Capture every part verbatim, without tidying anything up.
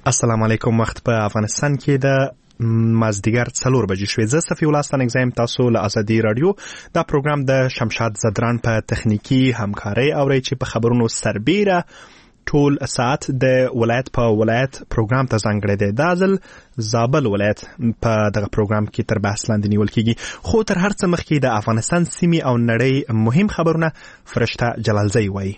السلام علیکم. وخت په افغانستان کې د مازدیګر څلور بجې شوې. زه صفي الله ستانک زایم تاسو له ازادي رادیو دا پروګرام د شمشاد زدران په تخنیکی همکاري اوري چې په خبرونو سربیره ټول ساعت د ولایت په ولایت پروګرام ته ځانګړی دی. دا ځل زابل ولایت په دغه پروګرام کې تر بحث لاندې نیول کیږي. خو تر هر څه مخکې د افغانستان سیمې او نړۍ مهم خبرونه فرشته جلالزی وایي.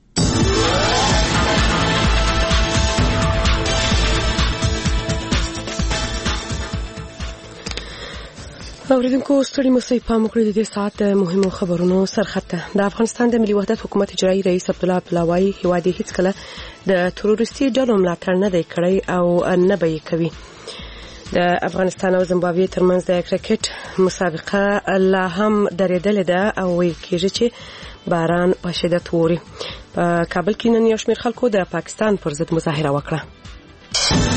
اوریدونکو ستړي مسئ پام وکړئ د دې ساعت د مهمو خبرونو سرخطه. د افغانستان د ملي وحدت حکومت اجرایي رئیس عبدالله عبدالله وايي هیواد هیڅ کله د تروریستي ډلو ملاتړ نه دی کړی او نه به یې کوي. د افغانستان او زیمبابوې ترمنځ د کرکټ مسابقه لا هم درېدلې ده او ویل کېږي چې باران په شدت ووري. په کابل کې نن یو شمېر خلکو د پاکستان پر ضد مظاهره وکړه.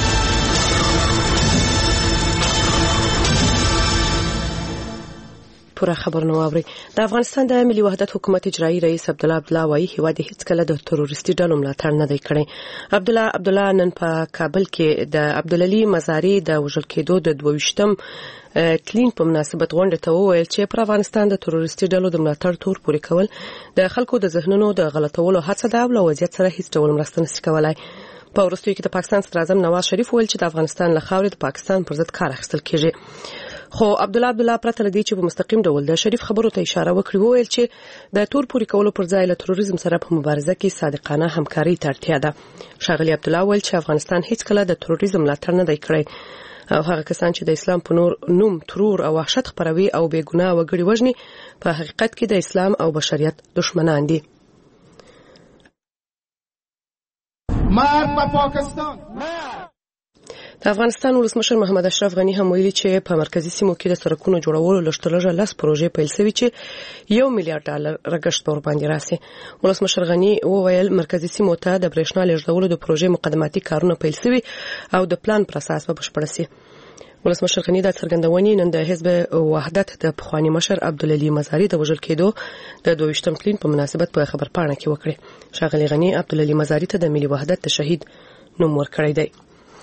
پوره خبرونه واوري. د افغانستان د ملي وحدت حکومت اجرایي رئیس عبدالله عبدالله وايي هیواد هیڅ کله د تروریستي ډلو ملاتړ نه دی کړی. عبدالله عبدالله نن په کابل کې د عبدالعلي مزاري د وژل کېدو د دویشتم کلین په مناسبت غونډه ته وویل چې پر افغانستان د تروریستي ډلو د ملاتړ تور پورې کول د خلکو د ذهنونو د غلطولو هڅه ده او له وضعیت سره هیڅ ډول مرسته نشي کولای. په وروستیو کې د پاکستان صدر اعظم نواز شریف ویل چې د افغانستان له خاورې د پاکستان پر ضد کار اخیستل کیږي. خو عبدالله عبدالله پرته لدی چې په مستقیم ډول د شریف خبرو ته اشاره وکړي وویل چې د تور پورې کولو پر ځای له تروریزم سره په مبارزه کې صادقانه همکاري ته اړتیا ده. ښاغلي عبدالله ویل چې افغانستان هیڅ کله د تروریزم ملاتړ نه دی کړی او هغه کسان چې د اسلام په نور نوم ترور او وحشت خپروي او بې ګناه وګړي وژني په حقیقت کې د اسلام او بشریت دشمنان دي. مرګ په پاکستان. د افغانستان ولسمشر محمد اشرف غنی هم ویلي چې په مرکزی سیمو کې د سړکونو جوړولو لشتلږه لاس پروژې پیل شوې چې یو میلیارډ ډالر رګشت ور باندې راسي. ولسمشر غنی وویل مرکزی سیمو ته د برېښنا لېږدولو د پروژې مقدماتي کارونه پیل شوي او د پلان پر اساس به بشپړ شي. ولسمشر غنی د څرګندونې نن د حزب وحدت د پخوانی مشر عبدالعلي مزاري د وژل کېدو د دویشتم کلین په مناسبت په خبرپاڼه کې وکړه. ښاغلي غنی عبدالعلي مزاري ته د ملي وحدت د شهید نوم ورکړی دی.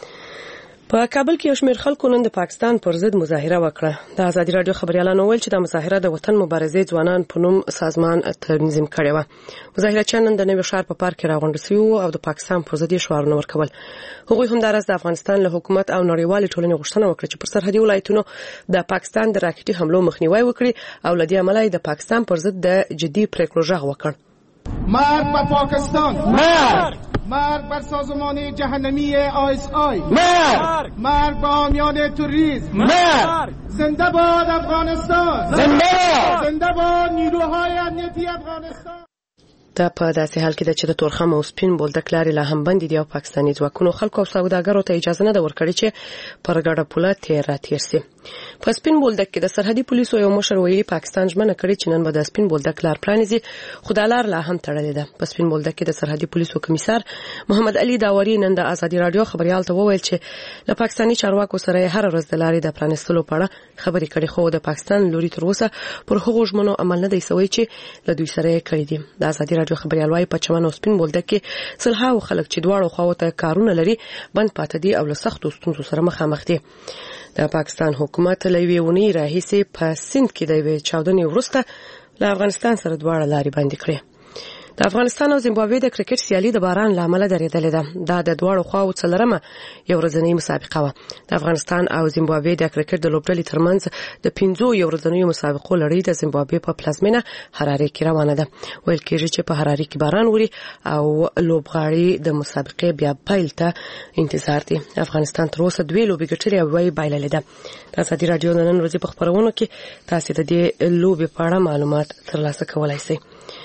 په کابل کې یو شمېر خلکو نن د پاکستان پر ضد مظاهره وکړه. د ازادي رادیو خبريالانو ویل چې د مظاهره د وطن مبارزې ځوانان په نوم سازمان تنظیم کړی و. مظاهرچیان نن د نوي ښار په پارک کې راغونډ شوي او د پاکستان پر ضد شعارونه ورکول. هغوی همدارس د افغانستان له حکومت او نړیوال ټولنې غوښتنه وکړه چې پر سرحدي ولایتونو د پاکستان د راکټي حملو مخنیوي وکړي او لدی عمله د پاکستان پر ضد د جدي پریکړو غږ وکړ. مرگ بر پاکستان. مرگ مرگ بر سازمان جهنمی آی اس آی. مرگ مرگ به حامیان تروریسم. مرگ زنده باد افغانستان. زنده باد زنده باد نیروهای امنیتی افغانستان. دا په داسې حال کې ده چې د تورخم او سپین بولدک لارې لا هم بندې دي او پاکستاني ځواکونو خلکو او سوداګرو ته اجازه نه ده ورکړې چې پر ګډه پوله تیر راتېر شي. په سپین بولدک کې د سرحدي پولیسو یو مشر ویلي پاکستان ژمنه کړې چې نن به د سپین بولدک لار پرانیزي خو دا لار لا هم تړلې ده. په سپین بولدک کې د سرحدي پولیسو کمیسار محمد علي داوري نن د ازادي رادیو خبريال ته وویل چې له پاکستاني چارواکو سره هر ورځ د لارې د پرانیستلو په اړه خبرې کړې خو د پاکستان لوري تر اوسه پر هغو ژمنو عمل نه دی شوی چې له دوی سره کړی دي. د ازادي رادیو خبريال وايي په چمن او سپین بولدک کې سلهاو خلک چې دواړو خواو ته کارونه لري بند پاتې دي او له سختو ستونزو سره مخامخ دي. د پاکستان حکومت لوی ونی راهیسي په سند کې د وی چاودنې وروسته له افغانستان سره دواړه لارې بندې کړې. د افغانستان او زیمبابوې د کرکټ سیالي د باران لامل درېدلې ده. دا د دواړو خواو څلرمه یو ورځنۍ مسابقه و. د افغانستان او زیمبابوې د کرکټ د لوبډلې ترمنځ د پنځو یو ورځنیو مسابقو لړۍ د زیمبابوې په پلازمینه حرارې کې روانه ده. ویل کېږي چې په حرارې کې باران ووري او لوبغاړي د مسابقې بیا پیل ته انتظار دي. افغانستان تر اوسه دوه لوبې ګټلې او وایي بایللې ده. د ازادي رادیو نن ورځې په خبرونو کې تاسو د دې لوبې په اړه معلومات ترلاسه کولای شئ.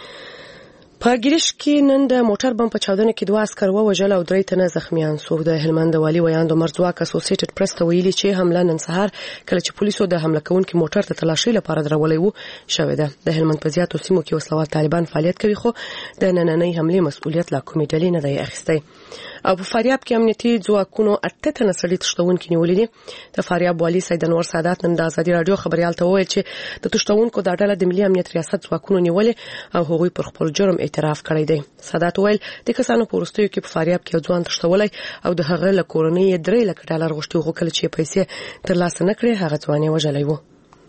په ګریش کې نن د موټر بم په چاودنه کې دوه عسكر ووژل او درې تنه زخمیان شو. د هلمند والي ویاند عمر ځواک اسوسییټډ پریس ته ویلي چې حمله نن سهار کله چې پولیسو د حمله کوونکي موټر ته تلاشي لپاره درولې وو شوې ده. د هلمند په زیاتو سیمو کې وسلوال طالبان فعالیت کوي خو د نننۍ حمله مسؤلیت لا کومې ډلې نه دی اخیستی. او په فاریاب کې امنیتي ځواکونو اته تنه سړي تښتونکي نیولې دي. د فاریاب والي سید انور سادات نن د ازادي رادیو خبريال ته وویل چې د تښتونکو د ډله د ملي امنیت ریاست ځواکونو نیولې او هغوی پر خپل جرم اعتراف کړی دی. سادات ویل د کسانو په وروستیو کې په فاریاب کې ځوان تښتولای او د هغه له کورنۍ درې لک ډالر غوښتي خو کله چې پیسې ترلاسه نه کړې هغه ځوان یې وژلی و.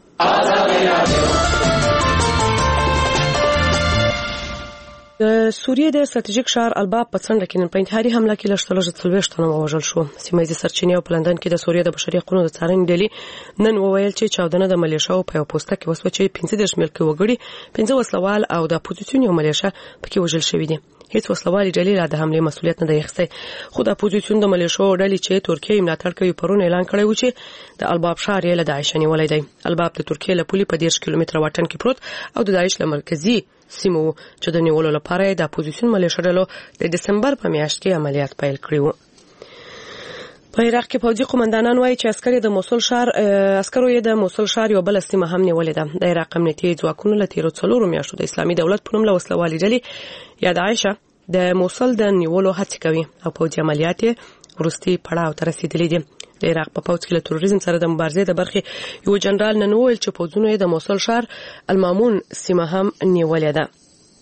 د سوریې د ستراتیژیک ښار الباب په څنډه کې نن په انتحاري حمله کې لږ تر لږه څلوېښت تنه ووژل شو. سیمه ییزې سرچینې او په لندن کې د سوریې د بشري حقوقو د څارنې ډلې نن وویل چې چاودنه د ملیشاو په یو پوسټه کې وسوه چې پنځه دېرش ملکي وګړي، پنځه وسلوال او د اپوزیسیون یو ملیشه پکې وژل شوي دي. هیڅ وسلوالي ډلې لا د حملې مسؤلیت نه دی اخیستی، خو د اپوزیسیون د ملیشو ډلې چې ترکیه یې ملاتړ کوي پرون اعلان کړی و چې د الباب ښار یې له داعش نیولی دی. الباب د ترکیې له پولې په دېرش کیلومتره واټن کې پروت او د داعش له مرکزي سیمو چې د نیولو لپاره د اپوزیسیون ملیشه ډلو د دسمبر په میاشت کې عملیات پیل کړي وو. په عراق کې پوځي قومندانان وایي چې عسکر د موصل ښار عسکرو یې د موصل ښار یو بل سیمه هم نیولې ده. د عراق امنیتي ځواکونو له تیرو څلورو میاشتو د اسلامي دولت په نوم له وسلوالي ډلې یا داعش د موصل د نیولو هڅې کوي او پوځي عملیات یې وروستي پړاو ته رسیدلي دي. د عراق په پوځ کې له تروریزم سره د مبارزې د برخې یو جنرال نن وویل چې پوځونو یې د موصل ښار المامون سیمه هم نیولې ده.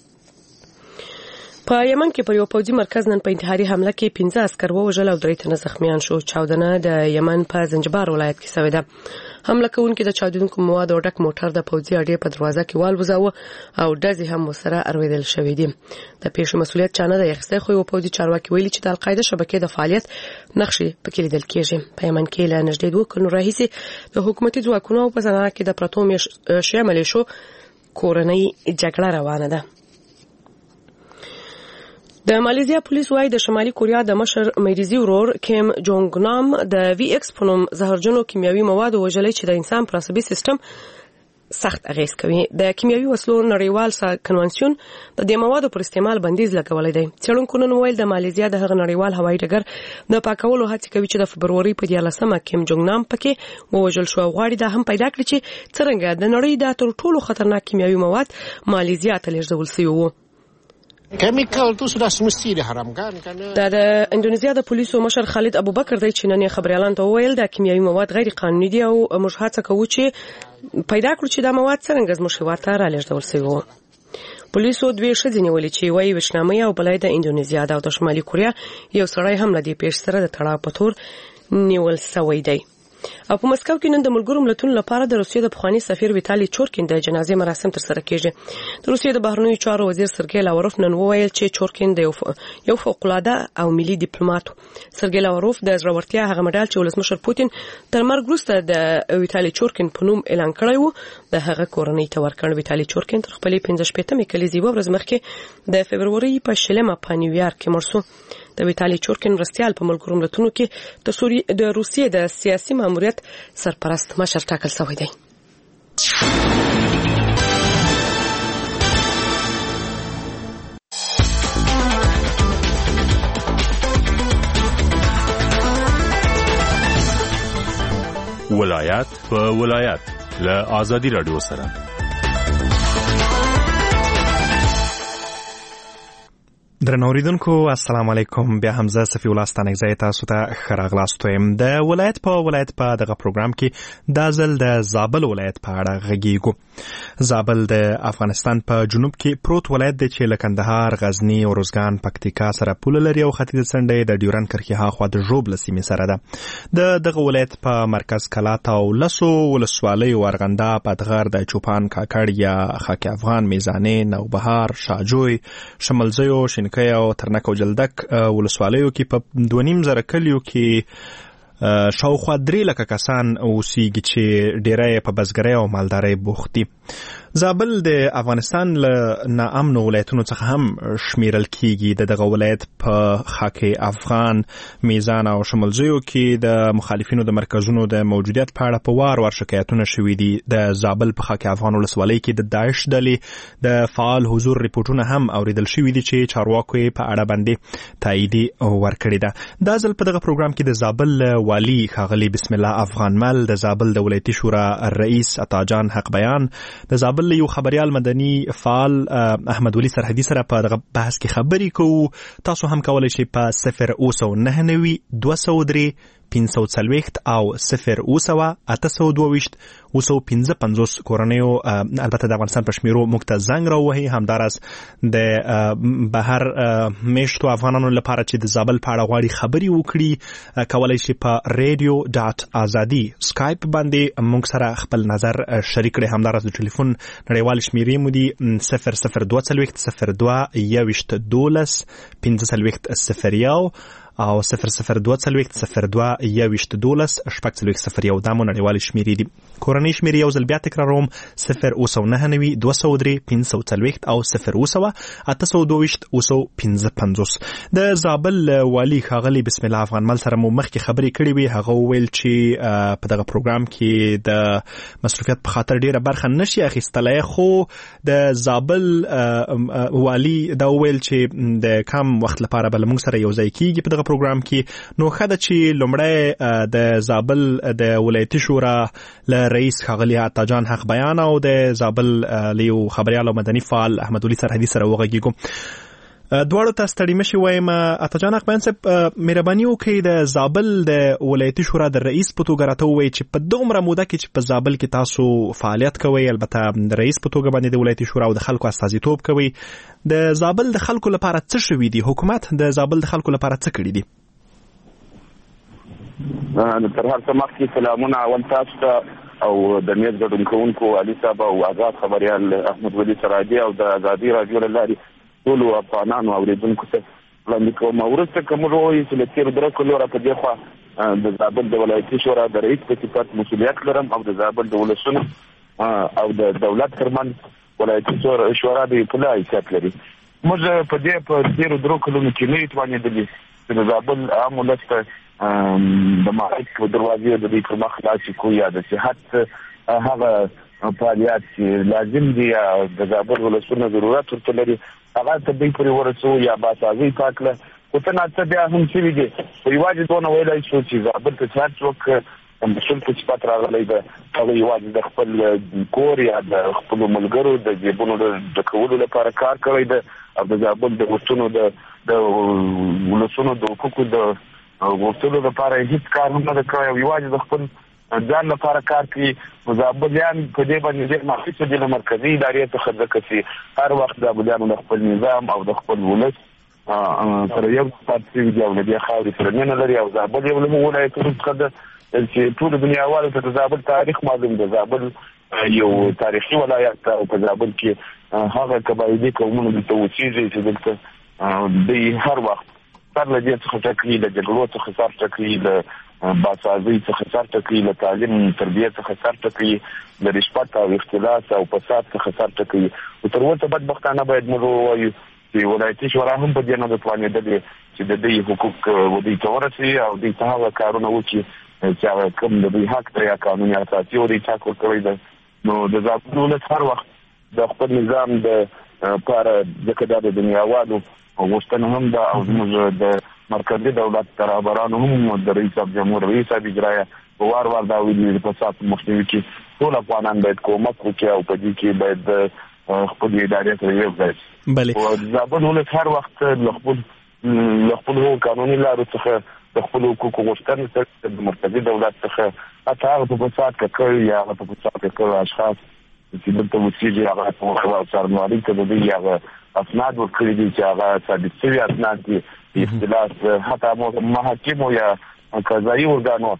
په یمن کې پر یو پوځي مرکز نن په انتحاري حمله کې پنځه عسکر ووژل او درې تنه زخمیان شو. چاودنه د یمن په زنجبار ولایت کې شوې ده. حمله کوونکي د چاودونکو موادو ډک موټر د پوځي اډې په دروازه کې والوزاوه او ډزې هم ورسره ارویدل شوې دي. د پیښې مسؤلیت چا نه دی اخیستی، خو یو پوځي چارواکي ویلي چې د القاعده شبکې د فعالیت نقشې پکې لیدل کېږي. په یمن کې له نږدې دوه کلونو راهیسې د حکومتي ځواکونو په زنانه کې د پرتو شیعه ملیشو کورنۍ جګړه روانه ده. د مالیزیا پولیس وايي د شمالي کوریا د مشر میریزي ورور کیم جونګ نام د وی ایکس په نوم زهرجنو کیمیاوي مواد وژلي چې د انسان پر عصبي سیستم سخت اغیز کوي. د کیمیاوي وسلو نړیوال کنوانسیون د دې موادو پر استعمال بندیز لګولې دی. څېړونکو نن ویل د مالیزیا د هغه نړیوال هوایي ډګر د پاکولو هڅې کوي چې د فبروري په دیارلسمه کیم جونګ نام پکې ووژل شو او غواړي دا هم پیدا کړي چې څرنګه د نړۍ د تر ټولو خطرناک کیمیاوي مواد مالیزیا ته لیږدول شوي وو. Chemical tu sudah semesti diharamkan kerana دا د اندونیزیا د پولیسو مشر خالد ابوبکر دی چې نن خبريالان ته ویل د کیمیاوي مواد غیر قانوني دي او موږ هڅه کوو چې پیدا کړو چې دا مواد څنګه زموږ هیواد ته رالیږدول شوي وو. پولیسو دوی ښځې نیولې چې وایي وشنامه او بلای د اندونیزیا او د شمالي کوریا یو سړی هم له دې پیښې سره د تړاو په تور نیول شوی دی. او په مسکو کې نن د ملګرو ملتونو لپاره د روسیې د پخوانی سفیر ویتالي چورکین د جنازې مراسم ترسره کیږي. د روسیې د بهرنیو چارو وزیر سرګی لاوروف نن وویل چې چورکین د یو فوق‌العاده او ملي ډیپلوماټ و. سرګی لاوروف د زړورتیا هغه مډال چې ولسمشر پوتین تر مرګ وروسته د ویتالي چورکین په نوم اعلان کړی و د هغه کورنۍ ته ورکړ. ویتالي چورکین تر خپلې پنځه شپېتمې کلیزې ورځ مخکې د فبروري په شلمه په نیویارک کې مړ شو. د ویتالي چورکین مرستیال په ملګرو ملتونو کې د سوریې د روسیې د سیاسي ماموریت سرپرست مشر ټاکل شوی دی. ولایت په ولایت له آزادی رادیو سره درنوریدونکو السلام علیکم. بیا حمزه صفی الله ستانک زای تاسو ته خراغلاستو يم. د ولایت په ولایت په دغه پروګرام کې د ځل د زابل ولایت په اړه غږیږو. زابل د افغانستان په جنوب کې پروت ولایت دی چې له کندهار، غزنی، اروزګان، پکتیکا سره پوله لري او ختیځ څنډه د ډیورن کرښې هاخوا د ژوبل سیمې سره ده. د دغه ولایت په مرکز کلات او لسو ولسوالۍ ورغنده، پدغر، د چوپان، کاکړ یا خاک افغان، میزانې، نوبهار، شاجوی، شملزیو، شینکۍ او ترنک او جلدک ولسوالیو کې په دوه نیم زره کلیو کې شاوخوا درې لکه کسان اوسېږي چې ډیری په بزګرۍ او مالدارۍ بوخت دي. زابل د افغانستان له ناامنو ولایتونو څخه هم شمیرل کیږي. د دغه ولایت په خاک افغان، میزان او شملزیو کې د مخالفینو د مرکزونو د موجودیت په اړه په وار وار شکایتونه شوي دي. د زابل په خاک افغان ولسوالۍ کې د داعش ډلې د فعال حضور ریپورټونه هم اوریدل شوي دي چې چارواکو یې په اړه باندې تاییدي ورکړې ده. دا ځل په دغه پروګرام کې د زابل والی ښاغلي بسم الله افغانمل، د زابل د ولایتي شورا رئیس عطاجان حق بیان، د زابل یو خبريال مدني فعال احمد ولی سرحدي سره په دغه بحث کې خبرې کوو. تاسو هم کولای شئ په صفر اوسه نهه نوي دوه سوه درې پنځه سوه څلوېښت او صفر اوه سوه اته سوه دوه ویشت اوه سوه پنځه پنځوس کورنیو البته د افغانستان په شمیرو موږ ته زنګ راووهي. همداراز د بهر میشتو افغانانو لپاره چې د زابل په اړه غواړي خبري وکړي کولای شي په ریډیو ډاټ ازادي سکایپ باندې موږ سره خپل نظر شریک کړي. همداراز د ټلیفون نړیوال شمیرې مو دي صفر صفر دوه څلوېښت صفر دوه یوویشت دولس پنځه څلوېښت صفر یو او صفر صفر دوه څلوېښت صفر دوه یوویشت دولس شپږ څلوېښت صفر یو دا مو نړیوالې شمیرې دي. کورنۍ شمیرې یو ځل بیا تکراروم صفر اوه سوه نهه نوي دوه سوه درې پنځه سوه څلوېښت او صفر اوه سوه اته سوه دوه ویشت اوه سوه پنځه پنځوس. د زابل والی ښاغلي بسم الله افغان مل سره مو مخکې خبرې کړې وي. هغه وویل چې په دغه پروګرام کې د مصروفیت په خاطر ډیره برخه نشي اخیستلی، خو د زابل والی دا وویل چې د کم وخت لپاره به موږ سره یو ځای کیږي په دغه پروګرام کې. نو ښه ده چې لومړی د زابل د ولایتي شورا له رئیس ښاغلي عطا جان حق بیان او د زابل له یو خبریال او مدني فعال احمد ولي سرحدي سره وغږیږو. دواړو ته ستړي مشي وایم. عطا جان حق بیان صاحب، مهرباني وکړئ د زابل د ولایتي شورا د رئیس په توګه راته ووایئ چې په دومره موده کې چې په زابل کې تاسو فعالیت کوئ، البته د رئیس په توګه باندې د ولایتي شورا او د خلکو استازیتوب کوئ، د زابل د خلکو لپاره څه شوي دي؟ حکومت د زابل د خلکو لپاره څه کړي دي؟ تر هر څه مخکې سلامونه اول تاسو ته او د میز ګډون کوونکو علي صاحب او آزاد خبریال احمد ولي سرحدي او د ازادي راډیو له لارې ټولو افغانانو اوریدونکو ته وړاندې کوم. وروسته که موږ ووایو چې له تېرو درې کلو راپه دې خوا د زابل د ولایتي شورا د رئیس په صفت مسؤلیت لرم او د زابل د ولسونو او د دولت ترمنځ ولایتي شورا د اطلاع حیثیت لري. موږ په دې په تېرو درې کلونو کې نه یو توانېدلي چې د زابل عام ولس ته د معارف په دروازې د دوی پر مخ خلاصې کړو یا د صحت هغه فعالیت چې لازم دي یا د زابل ولسونو ضرورت ورته لري هغه ته دوی پورې ورسوو یا باسازۍ پاک کړه. خو څه ناڅه بیا هم شوي دي په یوازې دونه ویلی شو چې زابل ته چې هر څوک مسؤل په صفت راغلی ده هغه یوازې د خپل کور یا د خپلو ملګرو د جیبونو د ډکولو لپاره کار کړی ده او د زابل د ولسونو د ولسونو د حقوقو د غوښتلو لپاره هیڅ کار هم نه ده کړی او یوازې د خپل ځان لپاره کار کوي. زابلیان په دې باندې ډېر مخصوص دي له مرکزي ادارې څخه ځکه چې هر وخت زابلیانو د خپل نظام او د خپل ولس سره یو پاتې شوي دي او له دې خاورې سره مینه لري او زابل یو له ولایتونو څخه ده چې ټولو دنیاوالو ته د زابل تاریخ معلوم ده. زابل یو تاریخي ولایت ده او په زابل کې هغه قبایلي قومونه دلته اوسېږي چې دلته دوی هر وخت سر له دې څخه ټکوي، له جګړو څخه سر ټکوي، له باسازۍ څخه سر ټکوي، له تعلیم تربیې څخه سر ټکوي، له رشوت او اختلاس او فساد څخه سر ټکوي. او تر اوسه بدبختانه باید موږ ووایو چې ولایتي شورا هم په دې نه ده توانېدلې چې د دوی حقوق دوی ته ورسوي او دوی ته هغه کارونه وکړي چې هغه کوم د دوی حق دی یا قانوني اساسي او دوی چاک ورکړی ده. نو د زابل ولس هر وخت د خپل نظام د لپاره ځکه دا د دنیاوالو غوښتنه هم ده او زموږ د مرکزي دولت رهبرانو هم د رئیس صاحب جمهور رئیس صاحب اجرایه په وار وار دا ویلي د فساد په مخنیوي کې ټول افغانان باید کومک وکړي او په دې کې باید خپل ادارې سره یو ځای شي. او زابل ولس هر وخت له خپل له خپلو قانوني لارو څخه د خپلو حقوقو غوښتنې څخه د مرکزي دولت څخه حتی هغه په فساد کې کړي یا هغه په فساد کې کړي اشخاص چې دلته اوسېږي هغه په څارنوالۍ ته د دوی هغه اسناد ورکړي دي چې هغه ثابت شوي اسناد دي. اختلاس حتی محاکمو یا قضایي ارګانو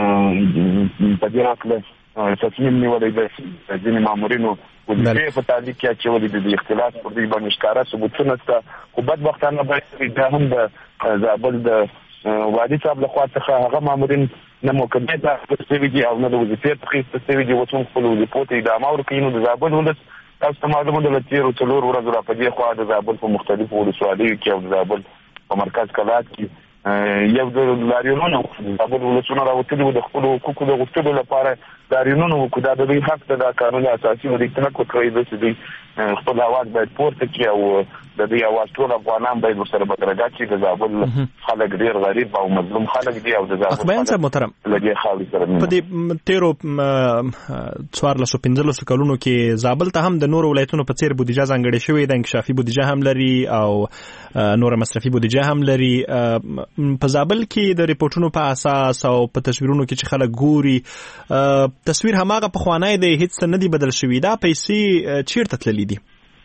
په دې هکله تصمیم نیولی دی ځینې مامورینو وظیفې په تعلیق کې اچولي دي. د اختلاس پر دوی باندې ښکاره ثبوتونه شته. خو بدبختانه باید دا هم د زابل د والي صاحب لخوا څخه هغه مامورین نه مقدمې ته اخیستل شوي دي او نه د وظیفې څخه اخیستل شوي دي اوس هم خپلو وظیفو ته ادامه ورکوي. نو د زابل ولس تاسو ته معلومه ده له تېرو څلورو ورځو را په دې خوا د زابل په مختلفو ولسوالیو کې او د زابل په مرکز کلات کې یو د لاریونونو زابل ولسونه راوتلي وو د خپلو حقوقو د غوښتلو لپاره لاریونونه وکړو. دا د دوی حق ده، دا قانوني اساسي و دوی ته حق ورکړی ده چې دوی خپل اواز باید پورته کړي او د دوی اواز ټول افغانان باید ورسره بدرګه کړي. د زابل خلک ډېر غریب او مظلوم خلک دي او د زابل خلک له دې خاورې سره مینه. په دې تېرو څوارلسو پنځلسو کلونو کې زابل ته هم د نورو ولایتونو په څېر بودیجه ځانګړې شوې ده، انکشافي بودیجه هم لري او نوره مصرفي بودیجه هم لري. په زابل کې د ریپورتونو په اساس او په تصویرونو کې چې خلک ګوري تصویر هماغه په خوانای دی هیڅ څه نه دی بدل شوی دا پیسې چیرته تللی دي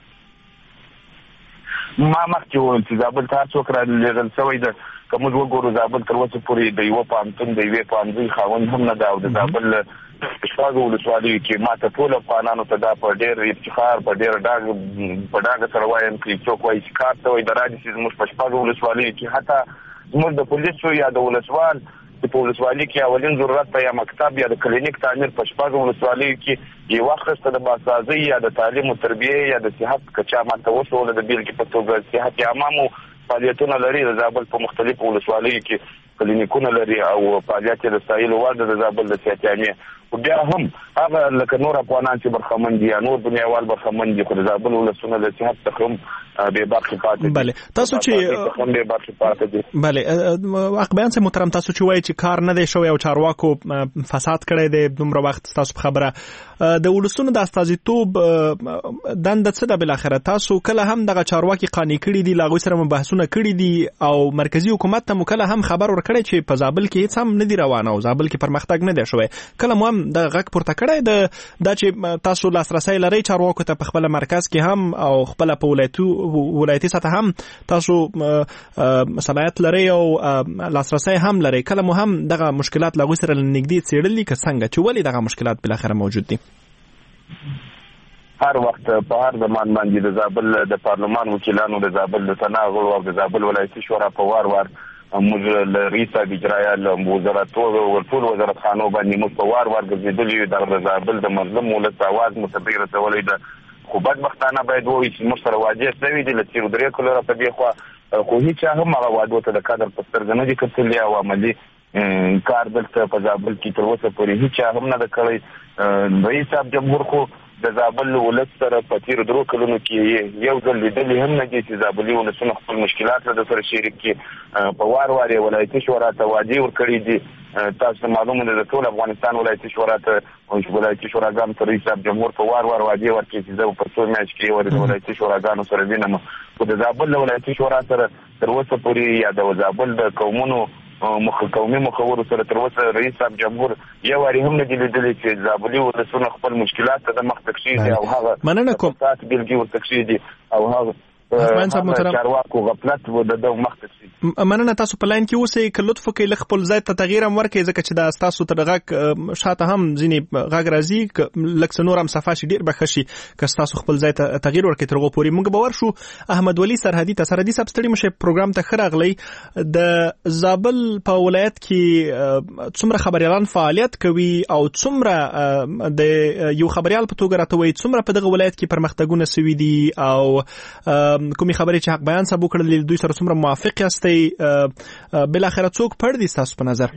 ما مخکې وویل چې زابل ته هر څوک رالېږل شوی ده که موږ وګورو زابل تر اوسه پورې د یوه پوهنتون د یوې پوهنځۍ خاوند هم نه ده او د زابل شپږو ولسوالیو کې ما ته ټولو افغانانو ته دا په ډېر افتخار په ډېر ډاګ په ډاګه سره وایم چې څوک وایي چې کار ته وایي د راځي چې زموږ په شپږو ولسوالیو کې حتی زموږ د پولیسو یا د ولسوال په ولسوالۍ کې اولین ضرورت ته یا مکتب یا د کلینیک تعمیر په شپږو ولسوالیو کې یو وخت ته د باسازۍ یا د تعلیم او تربیې یا د صحت کچا ماته وسوله د بیلګې په توګه صحت عامو فعالیتونه لري د زابل په مختلفو ولسوالیو کې کلینیکونه لري او فعالیت د ستایلو وړ د زابل د صحت عامې خو بیا هم هغه لکه نور افغانان چې برخمن دي یا نور دنیاوال برخمن دي خو د زابل ولسونه د صحت څخه هم بې برخې پاتې دي بله تاسو چې بې برخې پاتې دي بله اقبیان صاحب محترم تاسو چې وایي چې کار نه دی شوی او چارواکو فساد کړی دی دومره وخت تاسو په خبره د ولسونو د استازیتوب دنده څه ده بالاخره تاسو کله هم دغه چارواکي قانع کړي دي له هغوی سره مو بحثونه کړي دي او مرکزي حکومت ته مو کله هم خبر ورکړی چې په زابل کې هیڅ هم نه دي روانه او زابل کې پرمختګ نه دی شوی کله مو هم د غږ پورته کړی د دا چې تاسو لاسرسی لرئ چارواکو ته په خپل مرکز کې هم او خپل په ولایتو ولایتي سطح هم تاسو صلاحیت لرئ او لاسرسی هم لرئ کله مو هم دغه مشکلات له هغوی سره نږدې څېړلي که څنګه چې ولې دغه مشکلات بالاخره موجود دي هر وخت په هر زمان باندې د زابل د پارلمان وکیلانو د زابل د تناغل او د زابل ولایتي شورا په وار وار موږ له ریسا اجرایه له وزارتو ورټول وزارت خانو باندې موږ په وار وار ګرځېدلي د زابل د مظلوم ولس اواز متبري رسولی ده خو بدبختانه باید ووایي چې موږ سره واجه شوي دي له تېرو درې کلو را په دې خوا خو هېچا هم هغه وعدو ته د قدر په سترګه نه دي کتلي او عملي کار دلته په زابل کې تر اوسه پورې هېچا هم نه ده کړی رئیس صاحب جمهور خو د زابل ولس سره په تېرو درو کلونو کې یو ځل لیدلي هم نه دي چې زابلي ولسونه خپل مشکلات له ده سره شریک کړي په وار وار یې ولایتي شورا ته وعدې ورکړي دي تاسو ته معلومه ده د ټول افغانستان ولایتي شورا ته ولایتي شوراګانو ته رئیس صاحب جمهور په وار وار وعدې ورکړي چې زه په څو میاشت کې یو د ولایتي شوراګانو سره وینم خو د زابل له ولایتي شورا سره تر اوسه پورې یا د زابل د قومونو مخ قومي مخورو سره تر اوسه رئیس صاحب جمهور یو واري هم نه دي لیدلي چې زابلي ولسونه خپل مشکلات ته د مخ تکشي دي او هغه مننه کوم تاسو بیلګي ورتکشي دي او هغه احمد صاحب محترم چارواکو غفلت و د دوه مخ تکشي مننه تاسو په لاین کې اوسئ که لطف وکړئ لږ خپل ځای ته تغییر هم ورکړئ ځکه چې دا ستاسو تر غږ شاته هم ځینې غږ راځي لږ څه نور هم صفحه شي ډېر به ښه شي که ستاسو خپل ځای ته تغییر ورکړئ تر هغو پورې موږ به ورشو احمد ولي سرحدي ته سرحدي صاحب ستړي مه شئ پروګرام ته ښه راغلی د زابل په ولایت کې څومره خبریالان فعالیت کوي او څومره د یو خبریال په توګه راته وایي څومره په دغه ولایت کې پرمختګونه سوي دي او کومې خبرې چې حق بیان صاحب وکړلې دوی سره څومره موافق یاستئ بالاخره څوک پړ دي ستاسو په نظر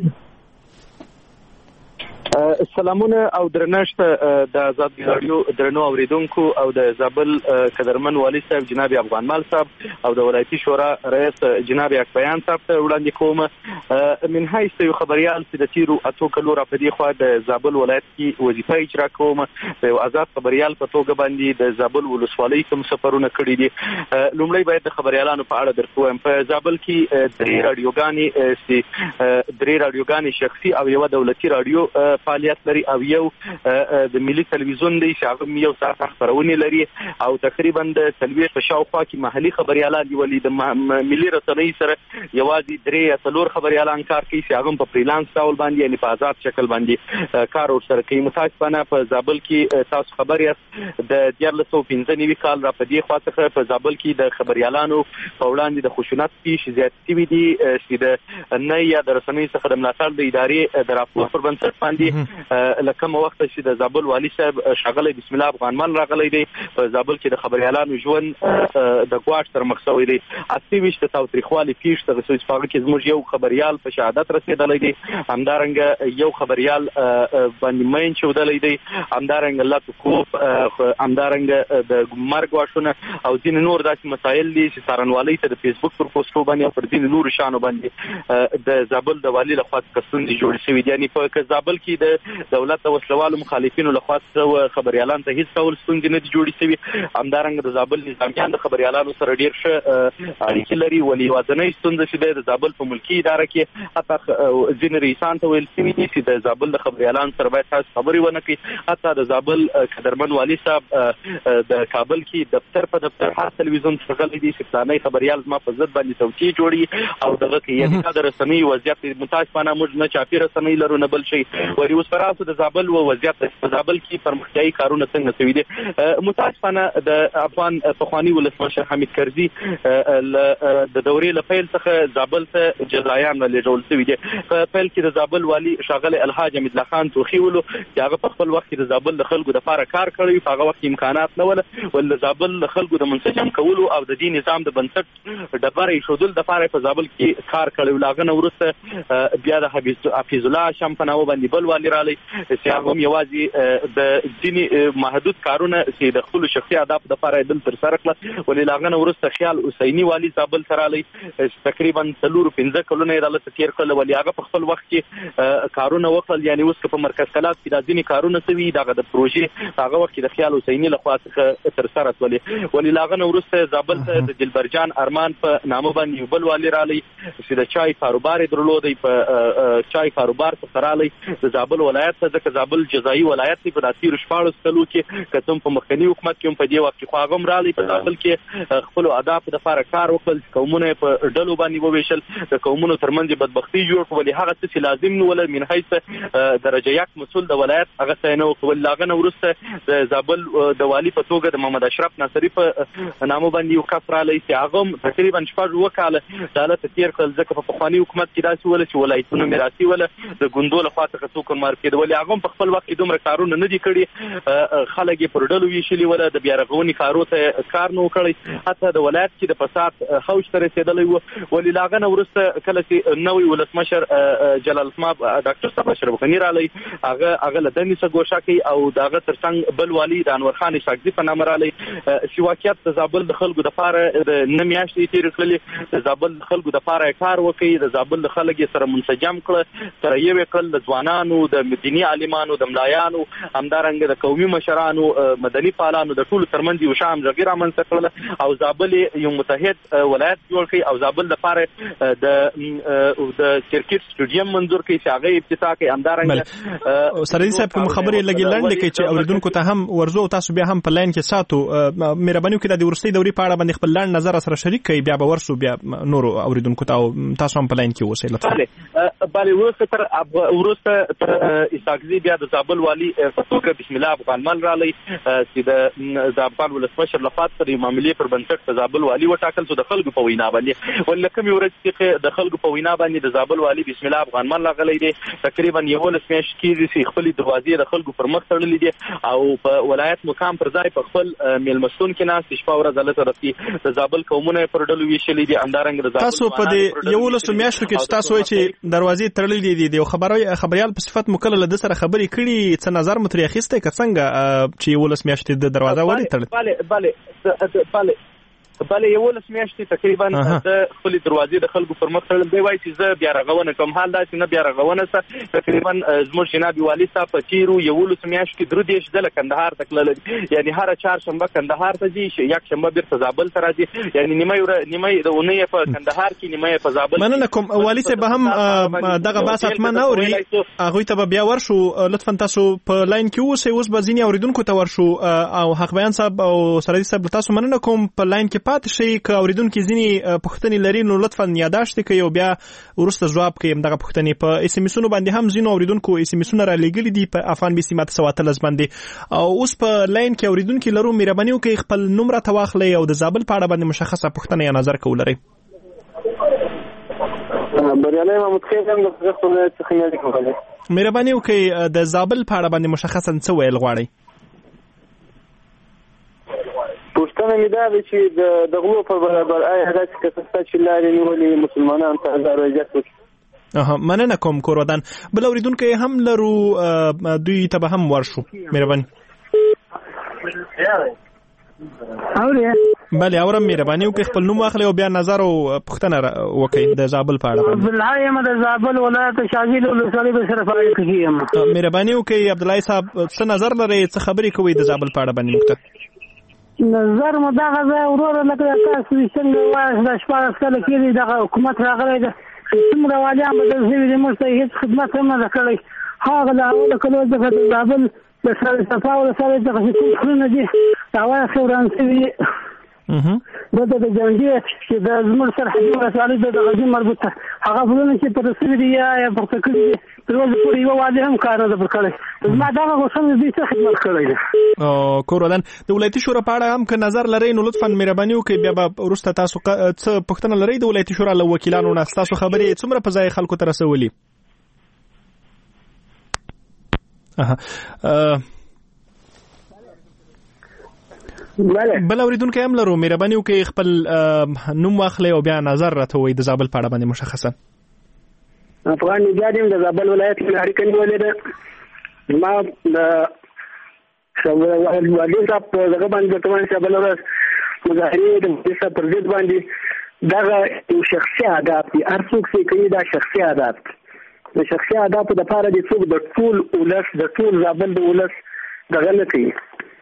سلامونه او درنښت د آزاد رادیو درنو اوریدونکو او د زابل قدرمن والي صاحب جناب افغانمال صاحب او د ولایتي شورا رئیس جناب اکبیان صاحب ته وړاندې کوم من حیث یو خبريال چې د تیرو اتو کلو را پدې خو د زابل ولایت کې وظیفه اجرا کوم د یو آزاد خبريال په توګه باندې د زابل ولسوالۍ کوم سفرونه کړی دي لومړی باید د خبريالانو په اړه درکوم په زابل کې درې رادیوګانې سي درې رادیوګانې شخصي او یو دولتي رادیو فعالیت لري او یو د ملي تلویزیون دی چې هغه یو ساعت خبرونه لري او تقریبا د تلویزیون په شاوخوا کې محلي خبريالان دی ولې د ملي رسنۍ سره یوازې درې څلور خبريالان کار کوي چې هغه په فریلانس ډول باندې یعنی په آزاد شکل باندې کار ورسره کوي متاسفانه په زابل کې تاسو خبر یاست د دیارلس سوه پنځه نوي کال را پدې خوا څخه په زابل کې د خبريالانو په وړاندې د خشونت پیښ زیاتې وي دي چې د نه یا د رسنۍ څخه د ملاتړ د ادارې د راپور پر بنسټ باندې لکه مو وخت چې د زابل والي صاحب شغله بسم الله افغانمال راغلی دی په زابل کې د خبريالانو ژوند د ګواښ تر مخ شوی دی اته ویشت تاوتریخوالي پیښ ته رسوي چې کې زموږ یو خبريال په شهادت رسیدلی دی همدارنګه یو خبريال باندې مین چودلی دی همدارنګه الله کوپ همدارنګه د مرګ واښونه او ځین نور داسې مسایل دي چې سارنوالي ته د فیسبوک پر پوسټو باندې پر ځین نور شانو باندې د زابل د والي لخوا کسون دي جوړ شوی دي یعنی په زابل کې وایي د دولت د وسلوالو مخالفینو لخوا خبريالان ته هیڅ ډول ستونزې نه دي جوړې شوي. همدارنګه د زابل نظامیان د خبريالانو سره ډیر ښه اړیکې لري، ولې یوازینۍ ستونزه چې د زابل په ملکی اداره کې حتی ځینې رئیسان ته ویل شوي دي چې د زابل د خبريالانو سره باید تاسو خبرې ونه کړئ. حتی د زابل قدرمن والي صاحب د کابل کې دفتر په دفتر هر تلویزیون څرګندوي دي چې فلاني خبريال زما په ضد باندې توصیه جوړي او دغه کې یعنې د رسنۍ وضعیت متاسفانه موږ نه چاپی رسنۍ لرو نه بل شي. ولې اوس پراسو د زابل و وضعیت په زابل کې پرمختیايي کارونه څنګه شوي دي. متاسفانه د افغان پخوانی ولسمشر حمید کرزي د دورې له پیل څخه زابل ته جزایان لېږل شوي دي. په پیل کې د زابل والي شاغله الحاج حمید الله خان توخي ولو چې هغه په خپل وخت کې د زابل د خلکو لپاره کار کړی، په هغه وخت امکانات نه ول ول زابل د خلکو د منسجم کولو او د دین نظام د بنسټ ډبرې شودل د لپاره په زابل کې کار کړی. لاغه ورسته بیا د حفیظ الله شام په نامه باندې بل والي رالی چې هغه یوازې د دیني محدود کارونه چې د خپل شخصي اهداف لپاره دل تر سره کړل. ولې لاغه ورسته خیال حسیني والي زابل سره رالی تقریبا څلور پنځه کلونه د لته تیر کړل. ولې هغه په خپل وخت کې کارونه وکړل، یعنی اوس په مرکز کلات کې د ځینې کارونه سوي دغه د پروژې هغه وخت د خیال حسیني لخوا څخه تر سره ولې ولې لاغه ورسته زابل ته د دلبرجان ارمان په نامه باندې بل والي رالی چې د چای کاروبار درلودي په چای کاروبار څخه رالی د زابل ولایت ته ځکه زابل جزایي ولایت په داسیر شپاړس کلو کې کتم په مخکنی حکومت کې په دې وخت کې خواغم رالی په زابل کې خپل اهداف د لپاره کار وکړ، قومونه په ډلو باندې وویشل، د قومونو ترمنځ بدبختی جوړ کړل. هغه څه لازم نه ول من حیث درجه یک مسول د ولایت هغه څه نه وکول. لاغه ورسته د زابل د والی په توګه د محمد اشرف ناصری په نامه باندې یو کس رالی چې هغه تقریبا شپږ وکاله دالت تیر کړل ځکه په پخوانی حکومت کې داسې ول چې ولایتونه میراثي ول د ګوندو له خوا څخه څوک مار کېد. ولې هغه په خپل وخت کې دومره کارونه نه دي کړي، خلک یې پر ډلو ویشلي ول، د بیا رغونې کارو ته کار نه وکړي، حتی د ولایت کې د فساد خوش ته رسېدلی و. ولې لاغه ورسته کله چې نوی ولسمشر جلال الماب ډاکټر صاحب اشرف غنی رالی هغه هغه له دني څخه ګوښه کوي او داغه ترڅنګ بل والي د انور خان شاګزي په نامه رالی چې واقعیت د زابل د خلکو د لپاره د نمیاشتې تیر کړلې د زابل د خلکو د لپاره کار وکړي، د زابل د خلکو سره منسجم کړ، سره یو کړل د ځوانانو د مدني عالمانو د ملایانو همدارنګ د قومي مشرانو مدني فعالانو د ټولو ترمنځ یو شام ځګیر امنځ کړل او زابل یو متحد ولایت جوړ کړي او زابل د لپاره د د کرکټ سټیډیم منظور کړي چې هغه افتتاح کوي. همدارنګه سردي صاحب کوم خبرې لګي لاندې کې چې اوریدونکو ته هم ورزو تاسو بیا هم په لاین کې ساتو مهرباني وکړئ د ورستۍ دوري په اړه باندې خپل لاند نظر سره شریک کړئ، بیا به ورسو بیا نور اوریدونکو ته تاسو هم په لاین کې اوسئ لطفا. بله بله ورسته تر ورسته تر اساګزي بیا د زابل والي فتوکه بسم الله افغانمل رالی چې د زابل ولسمشر لخوا د معاملې پر بنسټ د زابل والي وټاکل شو د خلکو په وینا باندې. ولکه مې ورځ کې د خلکو په وینا باندې د زابل والي بسم الله افغانمل راغلی دی تقریبا یو لس میاشتې کېږي چې خپل دروازې د خلکو پر مخ تړلې دي او په ولایت مقام پر ځای په خپل میلمستون کې ناست شپه ورځ هلته رسي د زابل قومونه پر ډلو ویشلې دي. همدارنګه د زابل تاسو په دې یو لس میاشتو کې تاسو وایئ چې دروازې تړلې دي، یو خبري خبريال په صفت مکلل د سره خبرې کړي څه نظر متری اخیسته که څنګه چې یو لس میاشتې د دروازه ولې تړلې؟ bale bale bale بله یو لس میاشتې تقریبا د خپل دروازې د خلکو پر مخ تړل دی. وایي چې زه بیا رغونه کوم، حال دا چې نه بیا رغونه سه تقریبا زموږ جناب والي صاحب په تیرو یو لس میاشتو کې درې دېرش ځله کندهار ته تللی، یعنی هره چهارشنبه کندهار ته ځي، یک شنبه بیرته زابل ته راځي، یعنی نیمه نیمه د اونۍ په کندهار کې نیمه په زابل. مننه کوم والي صاحب هم دغه بحث حتما نه اوري، هغوی ته به بیا ورشو. لطفا تاسو په لاین کې اوسئ، اوس به ځینې اوریدونکو ته ورشو او حق بیان صاحب او سردي صاحب تاسو مننه کوم په لاین کې پاتې شئ. که اوریدونکو ځینې پوښتنې لري نو لطفا یاداشت کړئ او بیا وروسته ځواب کړئ. دغه پوښتنې په اس ام اسونو باندې هم ځینو اوریدونکو اس ام اسونه را لېږلي دي په افغان بي سي ماته سواتلس باندې او اوس په لاین کې اوریدونکو لرو مهرباني وکړئ خپل نوم راته واخلئ او د زابل په اړه باندې مشخصه پوښتنه یا نظر کولرئ. بریالي محمود خیر هم د خپل څخه نه کوي. مهرباني وکړئ د زابل په اړه باندې مشخصا څه ویل غواړئ؟ پوښتنه مې دا ده چې د دغلو په برابر آیا داسې کسسته چې لارې نیولې مسلمانانو ته ضرورت وکړي. اها مننه کوم کورودان. بل اوریدونکو هم لرو دوی ته به هم ورشو. مهرباني. اوري بله اورم مهرباني وکړئ خپل نوم واخلئ او بیا نظر او پوښتنه وکړئ د زابل په اړه. عبدالله یم د زابل ولایت شاذیل ولسوالۍ د سره فعال کیږي یم. مهرباني وکړئ عبدالله صاحب څه نظر لرئ څه خبرې کوئ د زابل په اړه باندې موږ نظر مو دغه ځای وروره لکه تاسو څنګه وایاست د شپاړس کاله کېږي دغه حکومت راغلی ده څومره والیان بدل شوي دي موږ ته هېڅ خدمت هم نه ده کړی. هغه د اوله کلو څخه د زابل د صفا ولسوالۍ څخه چې کوم پلونه دي هغه ښه وران شوي دي. دلته د جنډې چې د زموږ سرحدي ولسوالۍ د دغه ځای مربوط ته هغه پلونه چې پرته شوي دي یا یې پورته کړي دي تر اوسه پورې یوه والي هم کار نه ده پر کړی. زما دغه غوښتنه دوی څه خدمت کړی دی. کور ودان د ولایتي شورا په اړه هم که نظر لرئ نو لطفا مهرباني وکړئ بیا به وروسته تاسو څه پوښتنه لرئ د ولایتي شورا له وکیلانو نه ستاسو خبرې څومره په ځای خلکو ته رسولي. بل اوریدونکي هم لرو مهرباني وکړئ خپل نوم واخلئ او بیا نظر راته ووایئ د زابل په اړه باندې مشخصا. افغان نژاد یم د زابل ولایت له اړیکه نیولې ده. زما د والي صاحب په دغه باندې د توان صاحب له ورځ مظاهرې د مفتي صاحب پر ضد باندې دغه یو شخصي هدف دی. هر څوک چې کوي دا شخصي هدف د شخصي هدفو دپاره د څوک د ټول ولس د ټول زابل د ولس دغه نه کوي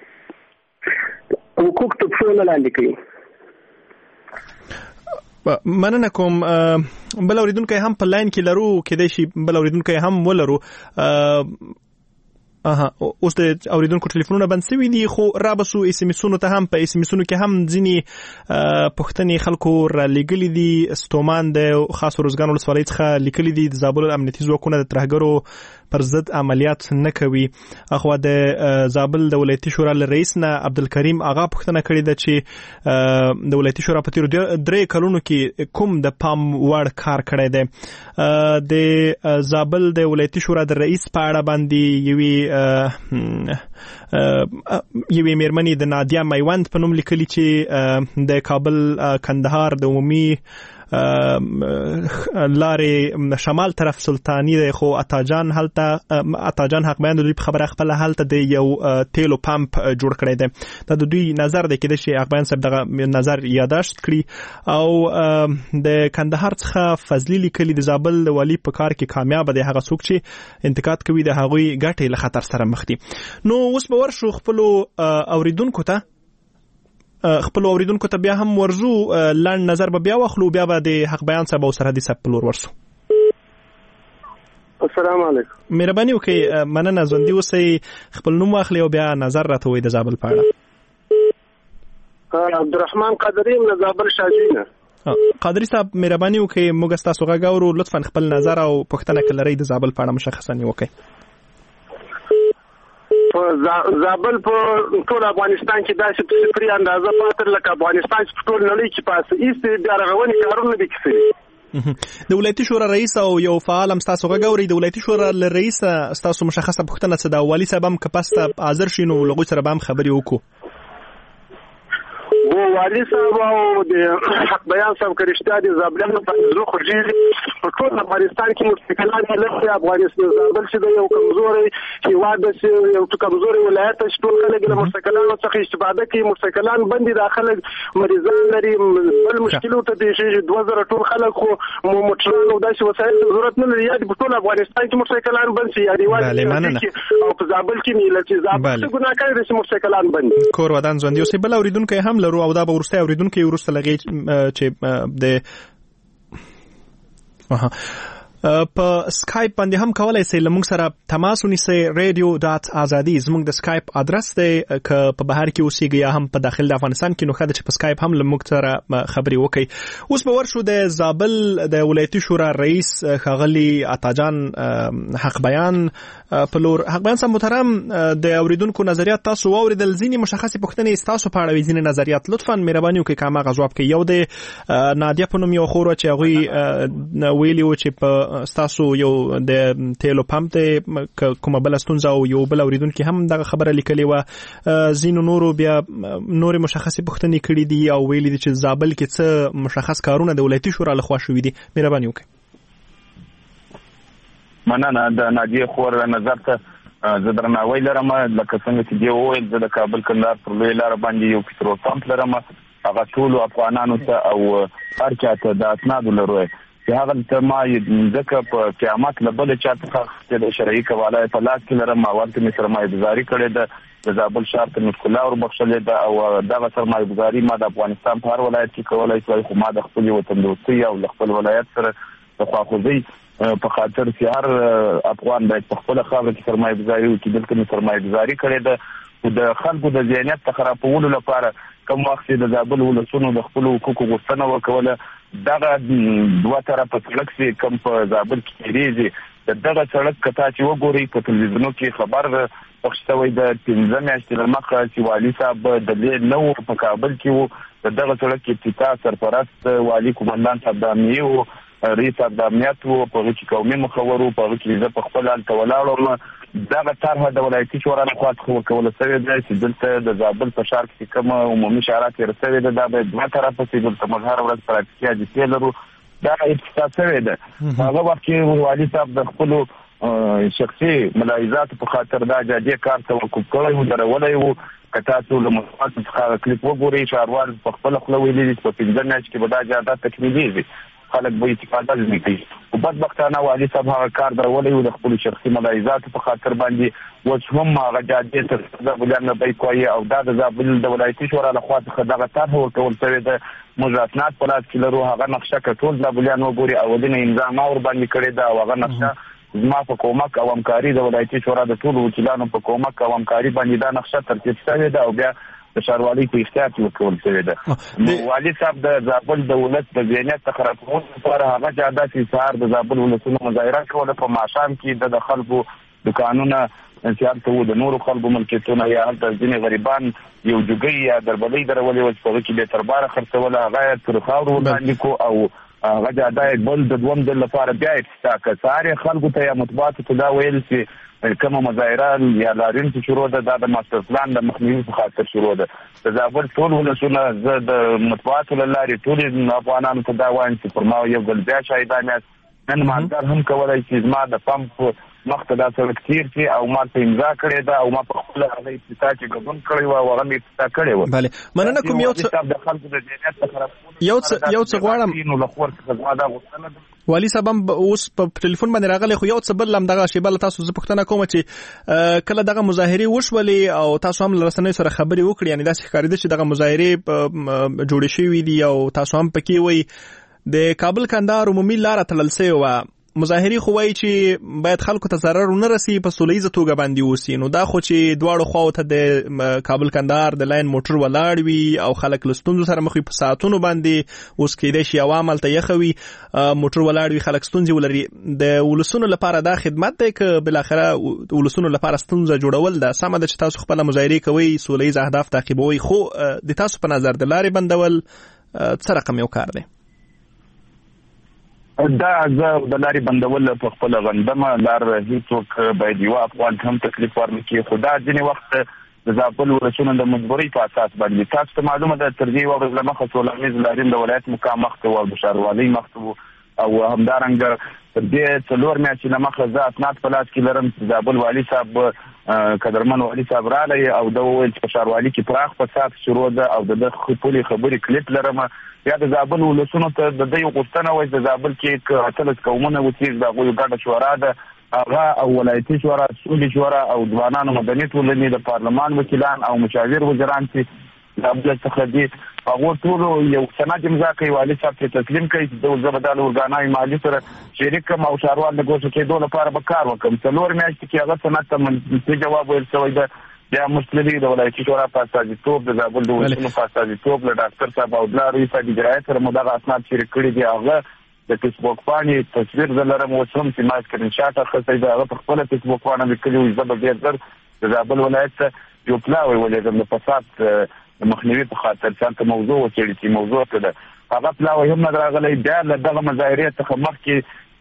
حقوق ته پښو نه لاندې کوي. مننه کوم. بل اوریدونکی هم په لاین کې لرو کېدای شي بل اوریدونکی هم ولرو. اها اوس د اوریدونکو ټلیفونونه بند شوي دي خو رابسو اس ام اسونو ته هم په اس ام اسونو کې هم ځینې پوښتنې خلکو را لیږلي دي. ستومان د خاص روزګان ولسوالۍ څخه لیکلي دي د زابل امنیتي ځواکونه د ترهګرو پر ضد عملیات نه کوي. اخوا د زابل د ولایتي شورا له رئیس نه عبدالکریم آغا پوښتنه کړې ده چې د ولایتي شورا په تیرو درې کلونو کې کوم د پام وړ کار کړی دی. د زابل د ولایتي شورا د رئیس په اړه باندې یوې یوې میرمنې د نادیا میوند په نوم لیکلي چې د کابل کندهار د عمومي لارې شمال طرف سلطانی دی خو اتاجان هلته اتاجان حق بیان د دوی په خبره خپل هلته د یو تیلو پمپ جوړ کړی دی. دا د دوی نظر دی کېدای شي حق بیان صاحب دغه نظر یاداشت کړي. او د کندهار څخه فضلي لیکلي د زابل د والي په کار کې کامیاب دی هغه څوک چې انتقاد کوي د هغوی ګټې له خطر سره مخ دي. نو اوس به ورشو خپلو اوریدونکو ته خپل اوریدونکو ته بیا هم ورزو لاند نظر به بیا واخلو بیا به د حق بیان صاحب او سرحدي صاحب په لور ورسو. السلام علیکم. مهرباني وکړئ مننه ژوندي اوسئ خپل نوم واخلئ او بیا نظر راته ووایئ د زابل په اړه. عبدالرحمن قادري یم له زابل شاجینه. قادري صاحب مهرباني وکړئ موږ ستاسو غږ اورو لطفا خپل نظر او پوښتنه که لرئ د زابل په اړه مشخصا یې وکړئ. زابل په ټول افغانستان کې داسې په صفري اندازه پاتر لکه افغانستان چې په ټول نړۍ کې پاسه ایستې بیا رغونې کارونه دي کیږي. د ولایتي شورا رئیس او یو فعال هم ستاسو غږ اوري. د ولایتي شورا له رئیس ستاسو مشخصه پوښتنه څه ده؟ والي صاحب هم که پسته حاضر شي نو له هغوی سره به هم خبرې وکړو. و والي صاحب او د حق بیان صاحب که رښتیا دي زابلیانو باندې زړه خوږېږي. په ټول افغانستان کې متکلان یې لږ دی. افغانستان زابل چې دی یو کمزوری هېواد ده چې یو کمزوری ولایت ده چې ټول خلک له متکلانو څخه استفاده کوي. متکلان بندي دا خلک مریضان لري بل مشکل ورته پېښېږي. دوه زره ټول خلک خو موټران او داسې وسایل ضرورت نه لري. یا په ټول افغانستان کې متکلان بند شي یا یوازې او په زابل کې نه چې زابل څه ګناه کړی دی چې متکلان بند. کور ودان ژوندي اوسئ. بل اوریدونکی هم لرو او دا به وروستی اوریدونکی وروسته لغې چې د په سکایپ باندې هم کولای شئ له موږ سره تماس ونیسئ. ریډیو ډاټ ازادي زموږ د سکایپ ادرس دی. که په بهر کې اوسېږئ یا هم په داخل د افغانستان کې نو ښه ده چې په سکایپ هم له موږ سره خبرې وکړئ. اوس به ورشو د زابل د ولایتي شورا رئیس ښاغلي عطاجان حق بیان په لور. حق بیان صاحب محترم د اوریدونکو نظریات تاسو واورېدل. ځینې مشخصې پوښتنې ستاسو په اړه وي ځینې نظریات لطفا مهرباني وکړئ که هماغه ځواب کوي. یو د نادیه په نوم یو خور وه چې هغوی ویلي وو چې په ستاسو یو د تیلو پمپ دی کومه بله ستونزه او یو بل اوریدونکي هم دغه خبره لیکلې وه. ځینو نورو بیا نورې مشخصې پوښتنې کړي دي او ویلي دي چې زابل کې څه مشخص کارونه د ولایتي شورا لخوا شوي دي. مهرباني وکړئ. مننه. د نادیې خور نظر ته زه درناوی لرم. لکه څنګه چې دې وویل زه د کابل کندهار پر لویه لاره باندې یو پټرول پمپ لرم هغه ټول افغانانو ته او هر چا ته د اسناد لرو چې هغه ته ما ځکه په قیامت لبل چاته د شرعي قواله په لاس کې لرم اول ته سرمایه گذاري کړې ده د زابل ښار ته نسکلا ور بخښلې ده او دغه سرمایه گذاري ما د افغانستان په هر ولایت کې کولای شي خو ما د خپل وطن دوستي او خپل ولایت سره د خواخوږي په خاطر چې هر افغان باید په خپل خاور کې سرمایه گذاري وکړي دلته سرمایه گذاري کړې ده او د خلکو د ذهنیت خرابولو لپاره کوم وخت د زابل ولسونو د خپل حقوقو غوښتنه وکوله دغه دوه طرفه سړک چې کوم په زابل کې تیریږي دغه سړک کته چې وګوري په تلویزیونو کې خبر پخش شوی د پنځه میاشتې مخکې چې والي صاحب د دې نو په کابل کې وو دغه سړک کې افتتاح سرپرست والي کومندان صاحب د امنیو رئیس د امنیت وو په چې قومي مخور وو په چې په خپل حال تولاړم دغه طرحه د ولایتي شورا لخوا ورکول شوې ده چې دلته د زابل په ښار کې کوم عمومي اشارات ورسوي ده دا به دوه طرفه چې دلته مظهر ورځ پراکتیکي اجازه لرو دا افتتاح شوې ده هغه وخت کې والي صاحب د خپل شخصي ملاحظات په خاطر دا جدي کار توقف کړی و درولای وو کته ټول مصاحب څخه کلیپ وګوري شهروال په خپل خپل ویلي په پنځه میاشتې کې به دا جاده تکمیلېږي خلک به استفاده وکړي او بدبختانه والي صاحب هغه کار درولای و د خپل شخصي ملاحظات په خاطر باندې اوس هم هغه جاده تر زابل نه به کوي او دا د زابل د ولایتي شورا لخوا څخه دغه طرح ورکول شوی د مجازات په لاس کې لرو هغه نقشه کټول زابلیان وګوري او د نظام اور باندې کړی دا هغه نقشه زما په کومک او همکاري د ولایتي شورا د ټولو وکیلانو په کومک او همکاري باندې دا نقشه ترتیب شوې ده او بیا د ښاروالۍ په اختیار کې ورکول شوې ده نو والي صاحب د زابل د ولایت د ذهنیت خرابولو لپاره هغه جاده چې سهار د زابل ولسونو مظاهره کوله په ماښام کې د خلکو دکانونه انتیار ته د نورو خلکو ملکیتونه یا د ځینې غریبان یو جوګي یا دربلۍ درولې و چې په کې به ترباره خرڅوله هغه تر خاورو باندې کو او هغه جاده بل د دوم د لپاره بیا افتتاح کړه ساره خلکو ته یا مطبوعات ته دا ویل چې کومه مظاهره یا لارین چې شروع ده د ماستر پلان د مخنیوي په خاطر شروع ده د زابل ټول ولسونه زه د مطبوعات لاري ټول افغانانو ته دا وایم چې پر ما یو بل بیا شهیدان نن مالدار هم کولای چې زما د پمپ مخته دا سړک تیر چې او ما ته امضا کړې ده او ما په خپل هغه افتتاح کې ګډون کړی و او هغه مې افتتاح کړی و بله مننه کوم یو څه د خلکو د ذهنیت خرابولو یو څه یو څه غواړم نو لخوا څخه دا غوښتنه والي صاحب اوس په ټلیفون باندې راغلی خو یو څه بل هم دغه شی بل تاسو زه پوښتنه کوم چې کله دغه مظاهره وشولې او تاسو هم رسنۍ سره خبرې وکړې یعنی دا ښکارېده چې دغه مظاهره جوړې شوې دي او تاسو هم پکې وای د کابل کندهار عمومي لار تلل سوی و مظاهري خو وایي چې باید خلکو ته ضرر ونه رسي په سولهیزه توګه باندې اوسي نو دا خو چې دواړو خواو ته د کابل کندهار د لاین موټر ولاړ وي او خلک له ستونزو سره مخ وي په ساعتونو باندې اوس کېدای شي عوام هلته یخه وي موټر ولاړ وي خلک ستونزې ولري د ولسونو لپاره دا خدمت دی که بالاخره ولسونو لپاره ستونزه جوړول ده سمه ده چې تاسو خپله مظاهرې کوئ سولهیز اهداف تعقیبوئ خو د تاسو په نظر د لارې بندول څه رقم یو کار دی دا زه د لارې بندول په خپل غندمه لار هیڅوک باید یو افغان هم تکلیف ورنکړي خو دا ځینې وخت د زابل ولسونو د مجبورۍ په اساس باندې تاسو ته معلومه ده تر دې ورځې له مخه ټولنیز لارین د ولایت مقام مخته و د ښاروالۍ مخته او همدارنګه تر دې څلور میاشتې له مخه زه اسناد په لاس کې لرم چې زابل والي صاحب قدرمن والي صاحب راغلی او دا وویل چې په ښاروالۍ کې پراخ فساد شروع ده او د ده خپلې خبرې کلیپ لرم یا د زابل ولسونو ته د دې غوښتنه وایي د زابل کې اتلس قومونه اوسېږي د هغوی ګډه شورا ده هغه او ولایتي شورا سولې شورا او ځوانانو مدني ټولنې د پارلمان وکیلان او مشاور وزیران چې زابل څخه دي هغه ټول یو سند امضا کوي والي صاحب ته تسلیم کوي چې د زبدال ورګانای مالی سره شریک کوم او شهروال د ګوښه کېدو لپاره به کار وکړم څلور میاشتې کې هغه سند ته منفي جواب ویل شوی ده بیا مستلزم د ولایتي شورا په استازیتوب د زابل د ولسونو په استازیتوب له ډاکټر صاحب او د رئیس اجرایي سره مو دغه اسناد شریک کړي دي هغه د فیسبوک باندې تصویر زلرم وسوم چې ما سکرین شاټ اخیستی دا هغه په خپل فیسبوک باندې لیکلي و چې ډېر زر د زابل ولایت یو پلاوی ولې د فساد د مخنیوي په خاطر څنګه موضوع وڅېړي چې موضوع ته ده هغه پلاوی هم راغلی بیا له دغه مظاهرې څخه مخکې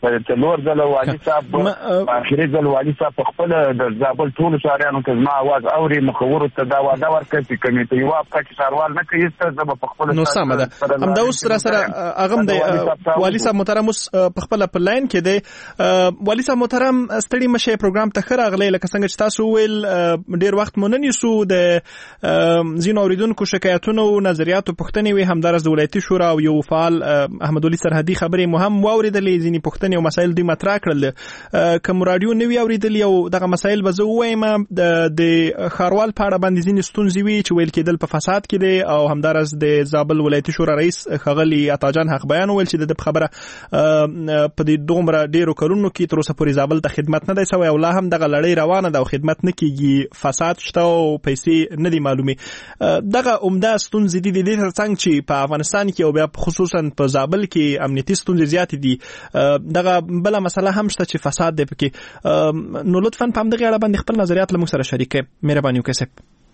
څلور ځله والي صاحب اخري ځل والي صاحب په خپل د زابل ټولو شهریانو ته زما اواز اوري مخورو ته دا وعده ورکړي چې کمیټه یو اپ څاروال نه کوي ست زما په خپل نو سم ده هم دا اوس سره سره اغم د والي صاحب محترم اوس په خپل په لاین کې دی والي صاحب محترم ستړي مشه پروګرام ته خره غلې لکه څنګه چې تاسو ویل ډیر وخت مونږ نه سو د زینو اوریدونکو شکایتونو او نظریاتو پوښتنې وي همدارس د ولایتي شورا او یو فعال احمد ولي سرحدي خبرې مهم واوریدلې ځینې پوښتنې او مسایل دوی مطرح کړل کوم رادیو نوی اوریدلې او دغه مسایل به زه وایم د خاروال په اړه باندې ځینې ستونزې وي چې ویل کېدل په فساد کې دي او همدارس د زابل ولایتي شورا رئیس خغلی عطاجان حق بیان ویل چې د خبره په دې دومره ډیرو کلونو کې تر اوسه پورې زابل ته خدمت نه دی سوی او لا هم دغه لړۍ روانه ده او خدمت نه کیږي فساد شته او پیسې نه دي معلومې دغه عمده ستونزې دي د دې ترڅنګ چې په افغانستان کې او بیا خصوصا په زابل کې امنیتي ستونزې زیاتې دي دغه بل مسله هم شته چې فساد دی پکې نو لطفاً په همدغه اړه باندې خپل نظریات له موږ سره شریک کړئ مهرباني وکړئ.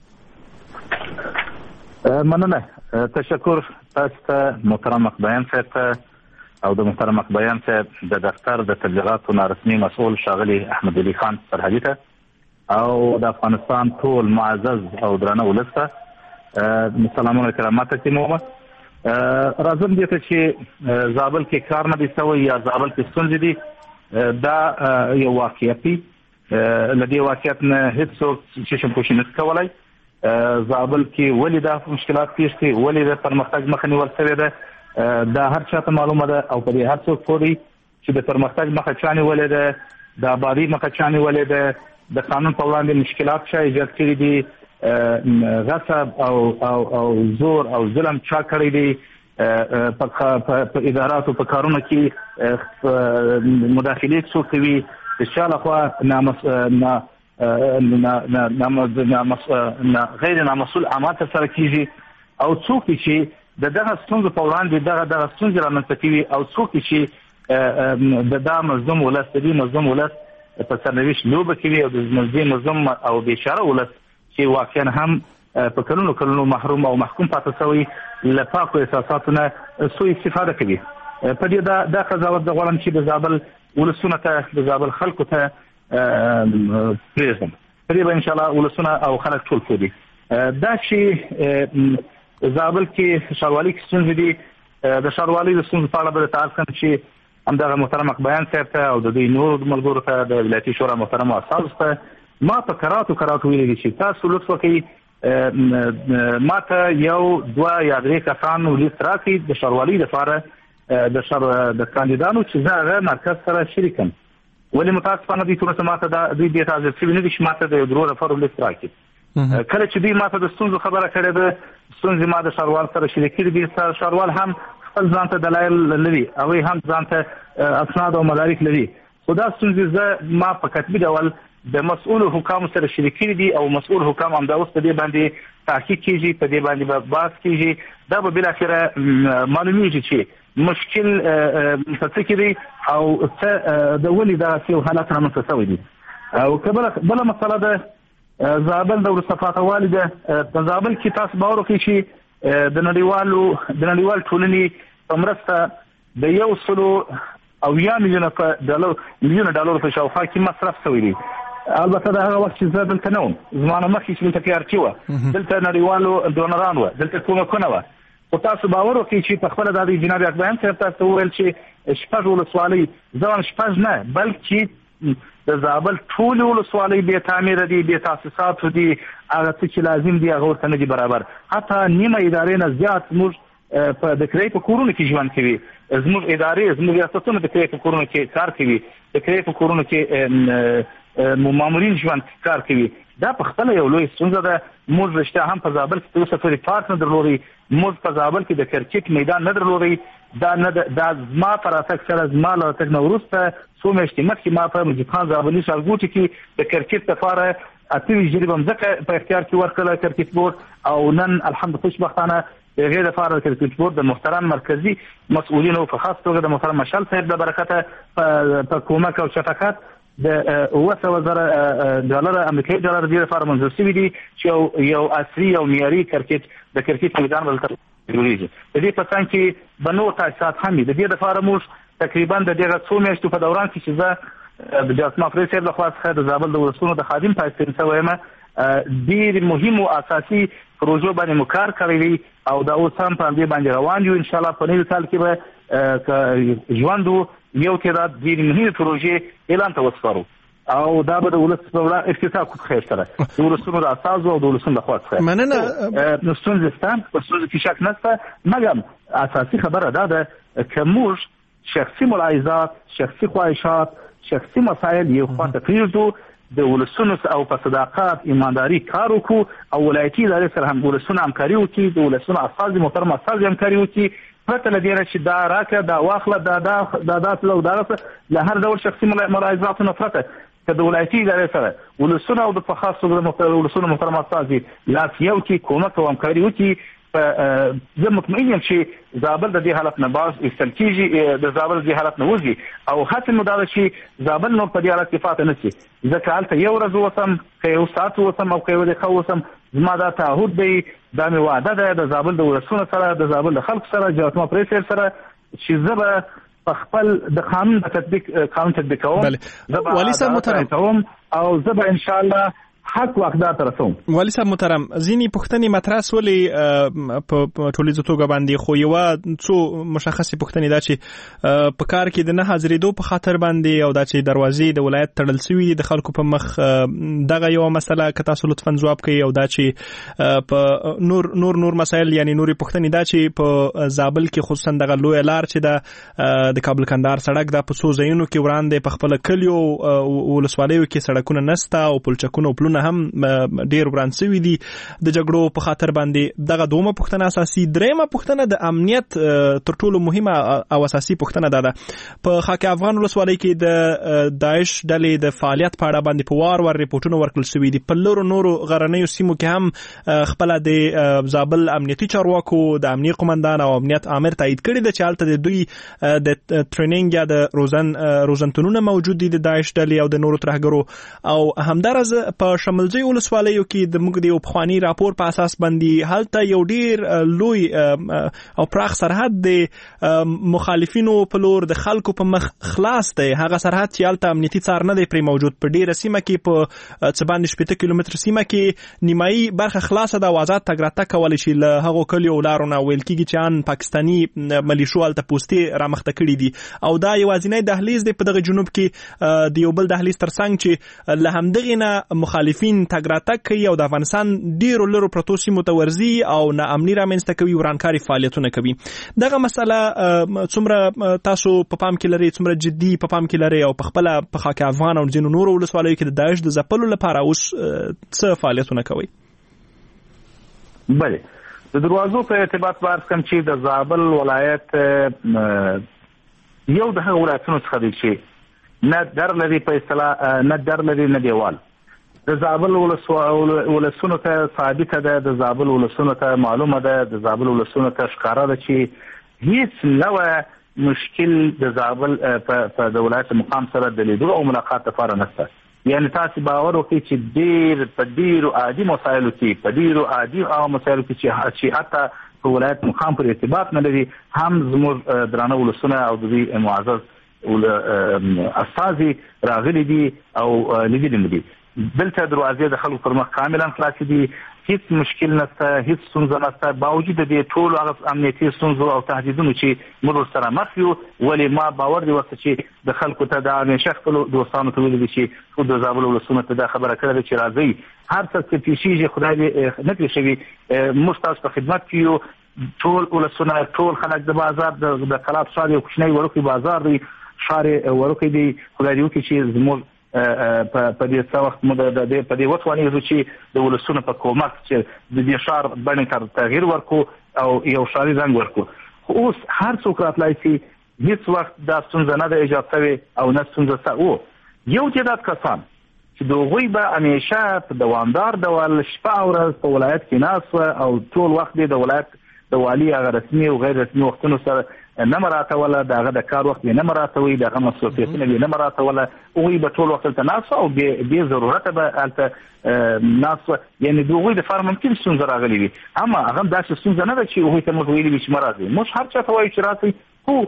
مننه تشکر تاسو ته محترم مقبیان صاحب او د محترم مقبیان صاحب د دفتر د تبلیغاتو نارسمي مسؤل شاغلي احمد علي خان سرحدي ته او د افغانستان ټول معزز او درنه ولس ته سلامونه کرامات تقدیموم. راځم دې ته چې زابل کې کار نه دی سوی یا زابل کې ستونزې دي دا یو واقعیت دی لدې واقعیت نه هیڅ چشم پوشي نه کولای زابل کې ولې دا مشکلات پیښ دي ولې د پرمختګ مخه نیول شوې ده دا هر چاته معلومه ده او په دې هر څوک پوري چې د پرمختګ مخه چاني ولې ده د آبادی مخه چاني ولې ده د قانون په وړاندې مشکلات چې ایجاد کړي دي غصب او او او زور او ظلم چا کړی دی په اداراتو په کارونو کې مداخلې څوک کوي د چا لخوا نه غیر نامسؤل عمل ترسره کیږي او څوک چې د دغه ستونزو په وړاندې دغه دغه ستونزې رامنځته کوي او څوک چې د دا مظلوم ولس د دې مظلوم ولس په سرنوشت لوبه کوي او د دې مظلوم او بیچاره ولس چې واقعا هم په کلونو کلونو محروم او محکوم پاتې شوی له پاکو احساساتو نه سوء استفاده کوي. په دې دا د قضاوت د غواړم چې د زابل ولسونه ته د زابل خلکو ته پریزم په دې به ان شاء الله ولسونه او خلک ټول کوي دا چې زابل کې شاروالي کې ستونزې دي د شاروالي د ستونزو په اړه به تعرض کوم چې همدغه محترم مقبیان صاحب ته او د دوی نور ملګرو ته د ولایتي شورا محترم اساس ته ما په کراتو کراتو ویلي چې تاسو لطف وکړئ ما ته یو دوه یا درې کسان لیست راکړي د شاروالي لپاره د شر د کاندیدانو چې زه هغه مرکز سره شریکم ولې متاسفانه دي تر اوسه ما ته د دوی د تازه څه نه دي چې ما ته د درو لپاره لیست راکړي کله چې دوی ما ته د ستونزو خبره کړې ده ستونزې ما د شاروال سره شریک کړي دي شاروال هم خپل ځان ته دلایل لري او هم ځان ته اسناد او مدارک لري خو دا ستونزې زه ما په کتبي ډول د مسؤل حکام سره شریک کړي دي او مسؤل حکام هم دا اوس په دې باندې تحقیق کوي په دې باندې به بحث کوي دا به بل اخره معلومیږي چې مشکل څه کې دي او څه د ولې دا څه حالات رامنځته شوي دي او کله بل مسله ده زابل د ورسفاته والده په زابل کې تاسو باور وکړئ چې د نړیوالو د نړیوال ټولنې په مرسته د یو سلو او یا میلیون ډالر میلیون ډالر په شاوخوا کې مصرف شوی دی البته دا هغه وخت چې زه دلته نه وم زمانه مخکې چې دلته پیار کې وه دلته نړیوالو ډونران وه دلته کومکونه وه خو تاسو باور وکړئ چې په خپله دا د جناب اکبریان صاحب تاسو وویل چې شپږ ولسوالۍ زه وایم شپږ نه بلکې د زابل ټول ولسوالۍ بې تعمیره دي بې تاسیساتو دي هغه څه چې لازم دي هغه ورته نه دي برابر حتی نیمه ادارې نه زیات موږ په د کرایې په کورونو کې ژوند کوي زموږ ادارې زموږ ریاستونه د کرایې په کورونو کې کار کوي د کرایې په کورونو کې مامورین ژوند کار کوي دا په خپله یو لوی ستونزه ده موږ رښتیا هم په زابل کې تر اوسه پورې پارک نه درلودی موږ په زابل کې د کرکټ میدان نه درلودی دا نه دا زما په راتګ سره زما له راتګ نه وروسته څو میاشتې مخکې ما په مجید خان زابلي ښارګوټي کې د کرکټ لپاره اته ویشت جریبه مځکه په اختیار کې ورکړله کرکټ بورډ او نن الحمد خوشبختانه د هغې لپاره د کرکټ بورډ د محترم مرکزي مسؤلینو په خاص توګه د محترم مشال صاحب د برکته په کومک او شفقت د اوه سوه زره ډالره امریکایي ډالر دې لپاره منظور شوي دي چې یو عصري او معیاري کرکټ د کرکټ میدان به دلته جوړېږي د دې په څنګ کې به نور تاسیسات هم وي د دې لپاره موږ تقریبا د دغه څو میاشتو په دوران کې چې زه د جاسم افریدي صاحب لخوا څخه د زابل د ولسونو د خادم پاتې شوی یم، ډېر مهم او اساسي پروژو باندې مو کار کړی دی او دا اوس هم په دې باندې روان یو. ان شاء الله په نوي کال کې به ژوند یو تعداد ډېرې مهمې پروژې اعلان ته وسپارو او دا به د ولس په وړاندې افتتاح کوو خیر سره د ولسونو د اساسو او د ولسونو لخوا څخه. مننه. نو ستونزې شته، په ستونزو کې شک نشته، مګر اساسي خبره دا ده که موږ شخصي ملاحظات، شخصي خواهشات، شخصي مسایل یو خواته پرېږدو، د ولسونو او په صداقت ایمانداري کار وکړو او ولایتي ادارې سره هم ولسونه همکاري وکړي، د ولسونو استازي محترم استازي همکاري وکړي، پرته له دې نه چې دا راکړه دا واخله دا دا دا داسې او دغسې له هر ډول شخصي ملاحظاتو نه پرته که د ولایتي ادارې سره ولسونه او د په خاص توګه د ولسونو محترم استازي لاس یو کړي، کومک او همکاري وکړي، زه مطمئن یم چې زابل د دې حالت نه باز ایستل کېږي، د زابل د دې حالت نه وځي او هڅې مو دا ده چې زابل نور په دې حالت کې پاتې نه شي. ځکه هلته یو ورځ اوسم، که یو ساعت اوسم او که یوه دقیقه اوسم، زما دا تعهد دی، دا مې وعده ده د زابل د ولسونو سره، د زابل د خلکو سره، جاسم افریدي صاحب سره، چې زه به په خپل د قانون د تطبیق قانون تطبیق کوم، زه به والي صاحب محترم کوم او زه به ان شاء الله حق واقدار ته رسوم. والي صاحب محترم، ځینې پوښتنې مطرح سولې په ټولیزه توګه باندې، خو یوه څو مشخصې پوښتنې دا چې په کار کې د نه حاضرېدو په خاطر باندې او دا چې دروازې د ولایت تړل سوي دي د خلکو په مخ، دغه یوه مسله که تاسو لطفا ځواب کوئ، او دا چې په نور نور نور مسایل یعنی نورې پوښتنې دا چې په زابل کې خصوصا دغه لویه لار چې د د کابل کندهار سړک دا په څو ځایونو کې وړاندې په خپله کلیو ولسوالیو کې سړکونه نسته او پلچکونه او پلونه هم ډیر وران شوي دي د جګړو په خاطر باندې. دغه دومره پوښتنه اساسي. دریمه پوښتنه د امنیت تر ټولو مهمه او اساسي پوښتنه ده په خاک افغان ولسوالۍ کې د داعش ډلې د فعالیت په اړه باندې په وار وار ریپورتونه ورکړل شوي دي. په لورو نورو غرنیو سیمو کې هم خپل د زابل امنیتي چارواکو د امنیت قومندان او امنیت امر تایید کړی دی چې هلته د دوی د ټریننګ یا د روزن روزنتونونه موجود دي د داعش ډلې او د نورو ترهګرو. او همدارز په شملځي ولسوالیو کې د موږ د یو پخواني راپور په اساس باندې هلته یو ډیر لوی او پراخ سرحد د مخالفینو په لور د خلکو په مخ خلاص دی. هغه سرحد چې هلته امنیتي څار نه دی پرې موجود. په ډیره سیمه کې په څه باندې شپېته کیلومتر سیمه کې نیمایي برخه خلاصه ده او آزاد تګ راتګ کولی شي. له هغو کلیو لارو نه ویل کېږي چې ان پاکستاني ملیشو هلته پوستې رامخته کړي دي او دا یوازینی دهلیز دی په دغه جنوب کې د یو بل دهلیز ترڅنګ چې له همدغې نه مخالفین تګ راتګ کوي او د افغانستان ډیرو لرو پرتو سیمو ته ورځي او نا امني رامنځته کوي، ورانکاري فعالیتونه کوي. دغه مسله څومره تاسو په پام کې لرئ، څومره جدي په پام کې لرئ او په خپله په خاک افغان او ځینو نورو ولسوالیو کې د داعش د ځپلو لپاره اوس څه فعالیتونه کوئ؟ بله، د دروازو په ارتباط به عرض کړم چې د زابل ولایت یو د هغو ولایتونو څخه دی چې نه در لري په اصطلاح نه در لري نه دیوال. د زابل ولسونو ته ثابته ده، د زابل ولسونو ته معلومه ده، د زابل ولسونو ته ښکاره ده چې هیڅ نوع مشکل د زابل په د ولایت مقام سره د لیدلو او ملاقات لپاره نشته. یعنی تاسو باور وکړئ چې ډیر په ډیرو عادي مسایلو کې په ډیرو عادي او مسایلو کې چې حتی په ولایت مقام پر ارتباط نه لري هم زموږ درانه ولسونه او د دوی معزز استازي راغلي دي او لیدلي دي. دلته دروازې د خلکو پر مخ کاملا خلاصې دي، هیڅ مشکل نشته، هیڅ ستونزه نشته. باوجود د دې ټولو هغه امنیتي ستونزو او تهدیدونو چې موږ ورسره مخ یو، ولې ما باور دی ورته چې د خلکو ته دا همیشه خپلو دوستانو ته ویلي دي چې ټول د زابل ولسونو ته دا خبره کړې ده چې راځئ هر څه چې پیښیږي خدای دې نه پېښوي، موږ تاسو په خدمت کې یو. ټول ولسونه ټول خلک د بازار د کلاب ښار یو کوچنی وړوکی بازار دی، ښار وړوکی دی، خدای دې وکړي چې زموږ په دې څه وخت مو د دې په دې وتوانېږو چې د ولسونو په کومک چې د دې ښار بڼې ته تغییر ورکړو او یو ښاري رنګ ورکړو. خو اوس هر څوک راتلی شي، هېڅ وخت دا ستونزه نه ده ایجاد شوې او نه ستونزه شته. او یو تعداد کسان چې د هغوی به همیشه په دوامدار ډول شپه او ورځ په ولایت کې ناست وه او ټول وخت یې د ولایت د والي هغه رسمي او غیر رسمي وختونو سره نه مراعاتوله، د هغه د کار وخت یې نه مراعاتوي، د هغه مصروفیتونه یې نه مراعاتوله. هغوی به ټول وخت هلته ناست وه او بې ضرورته به هلته ناست وه. یعنې د هغوی دپاره ممکن ستونزه راغلې وي، اما هغه هم داسې ستونزه نه ده چې هغوی ته موږ ویلي وي چې مه راځئ. موږ هر چا ته وایو چې راسئ، خو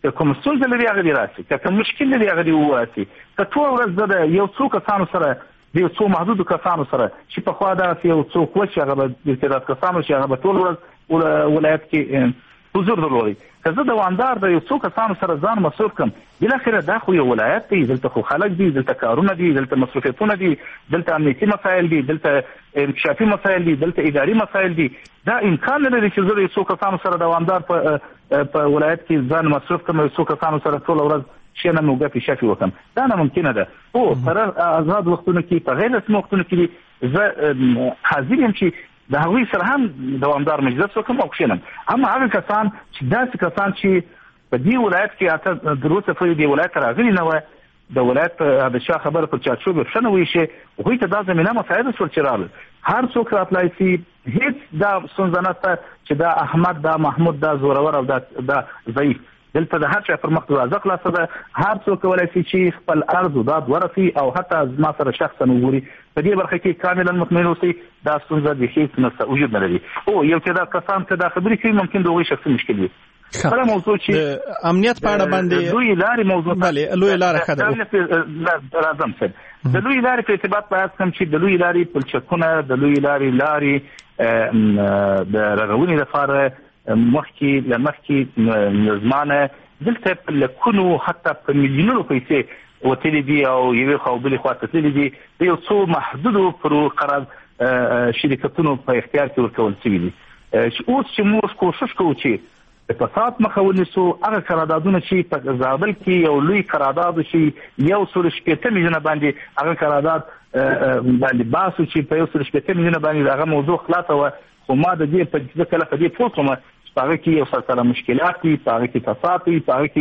که کوم ستونزه لري هغه دې راشي، که کوم مشکل لري هغه دې وواسي. که ټول ورځ زه د یو څو کسانو سره د یو څو محدودو کسانو سره چې پخوا دغسې یو څوک و چې هغه به د استعداد کسانو چې هغه به ټول ورځ ولایت کې حضور درلودی، که زه دوامدار د یو څو کسانو سره ځان مصروف کړم، بالاخره دا خو یو ولایت دی، دلته خو خلک دي، دلته کارونه دي، دلته مصروفیتونه دي، دلته امنیتي مسایل دي، دلته انکشافي مسایل دي، دلته اداري مسایل دي. دا امکان نه لري چې زه د یو څو کسانو سره دوامدار په په ولایت کې ځان مصروف کړم، یو څو کسانو سره ټوله ورځ کښېنم او ګپې شپې وکړم. دا ناممکنه ده. خو په آزاد وختونو کې، په غیر رسمي وختونو کې زه حاضر یم چې د هغوی سره هم دوامدار مجلس وکړم او کښېنم. اما هغه کسان چې داسې کسان چې په دې ولایت کې اته تر اوسه پورې دې ولایت ته راغلي نه وه، د ولایت د شا خبره پر چارچوب ښه نه ویشي، هغوی ته دا زمینه مساعده شول چې راغلل. هر څوک راتلی سي، هېڅ دا ستونزه نشته چې دا احمد، دا محمود، دا زورور او دا دا ضعیف. دلته د هر چا پر مخ دروازه خلاصه ده. هر څوک کولی شي چې خپل عرض و داد ورسي او حتی زما سره شخصا وګوري. په دې برخه کې کاملا مطمئن اوسئ دا ستونزه بیخي نشته، وجود نه لري. او یو چې دا کسان که دا خبرې کوي ممکن د هغوی شخصي مشکل وي. بله موضوع چې د امنیت په اړه باندې لویې لارې موضوع بلې لویې لاره ښه ده. راځم صاحب، د لویې لارې په ارتباط باید کوم چې د لویې لارې پلچکونه، د لویې لارې لارې د رغونې لپاره مخکې له مخکې زمانه دلته په لکونو حتی په میلیونونو پیسې وتلي دي او یوې خوا او بلې خوا ته تللي دي، د یو څو محدودو پرو قرارداد شرکتونو په اختیار کې ورکول شوي دي. اوس چې موږ کوشش کوو چې د فساد مخه ونیسو، هغه قراردادونه چې په زابل کې یو لوی قرارداد شي، یو سل شپېته میلیونه باندې هغه قرارداد باندې باسو چې په یو سل شپېته میلیونه باندې هغه موضوع خلاصه وه. خو ما د دې په کله په دې پوه کړم چې په هغه کې یو سلسله مشکلات دي، په هغه کې فساد دي، په هغه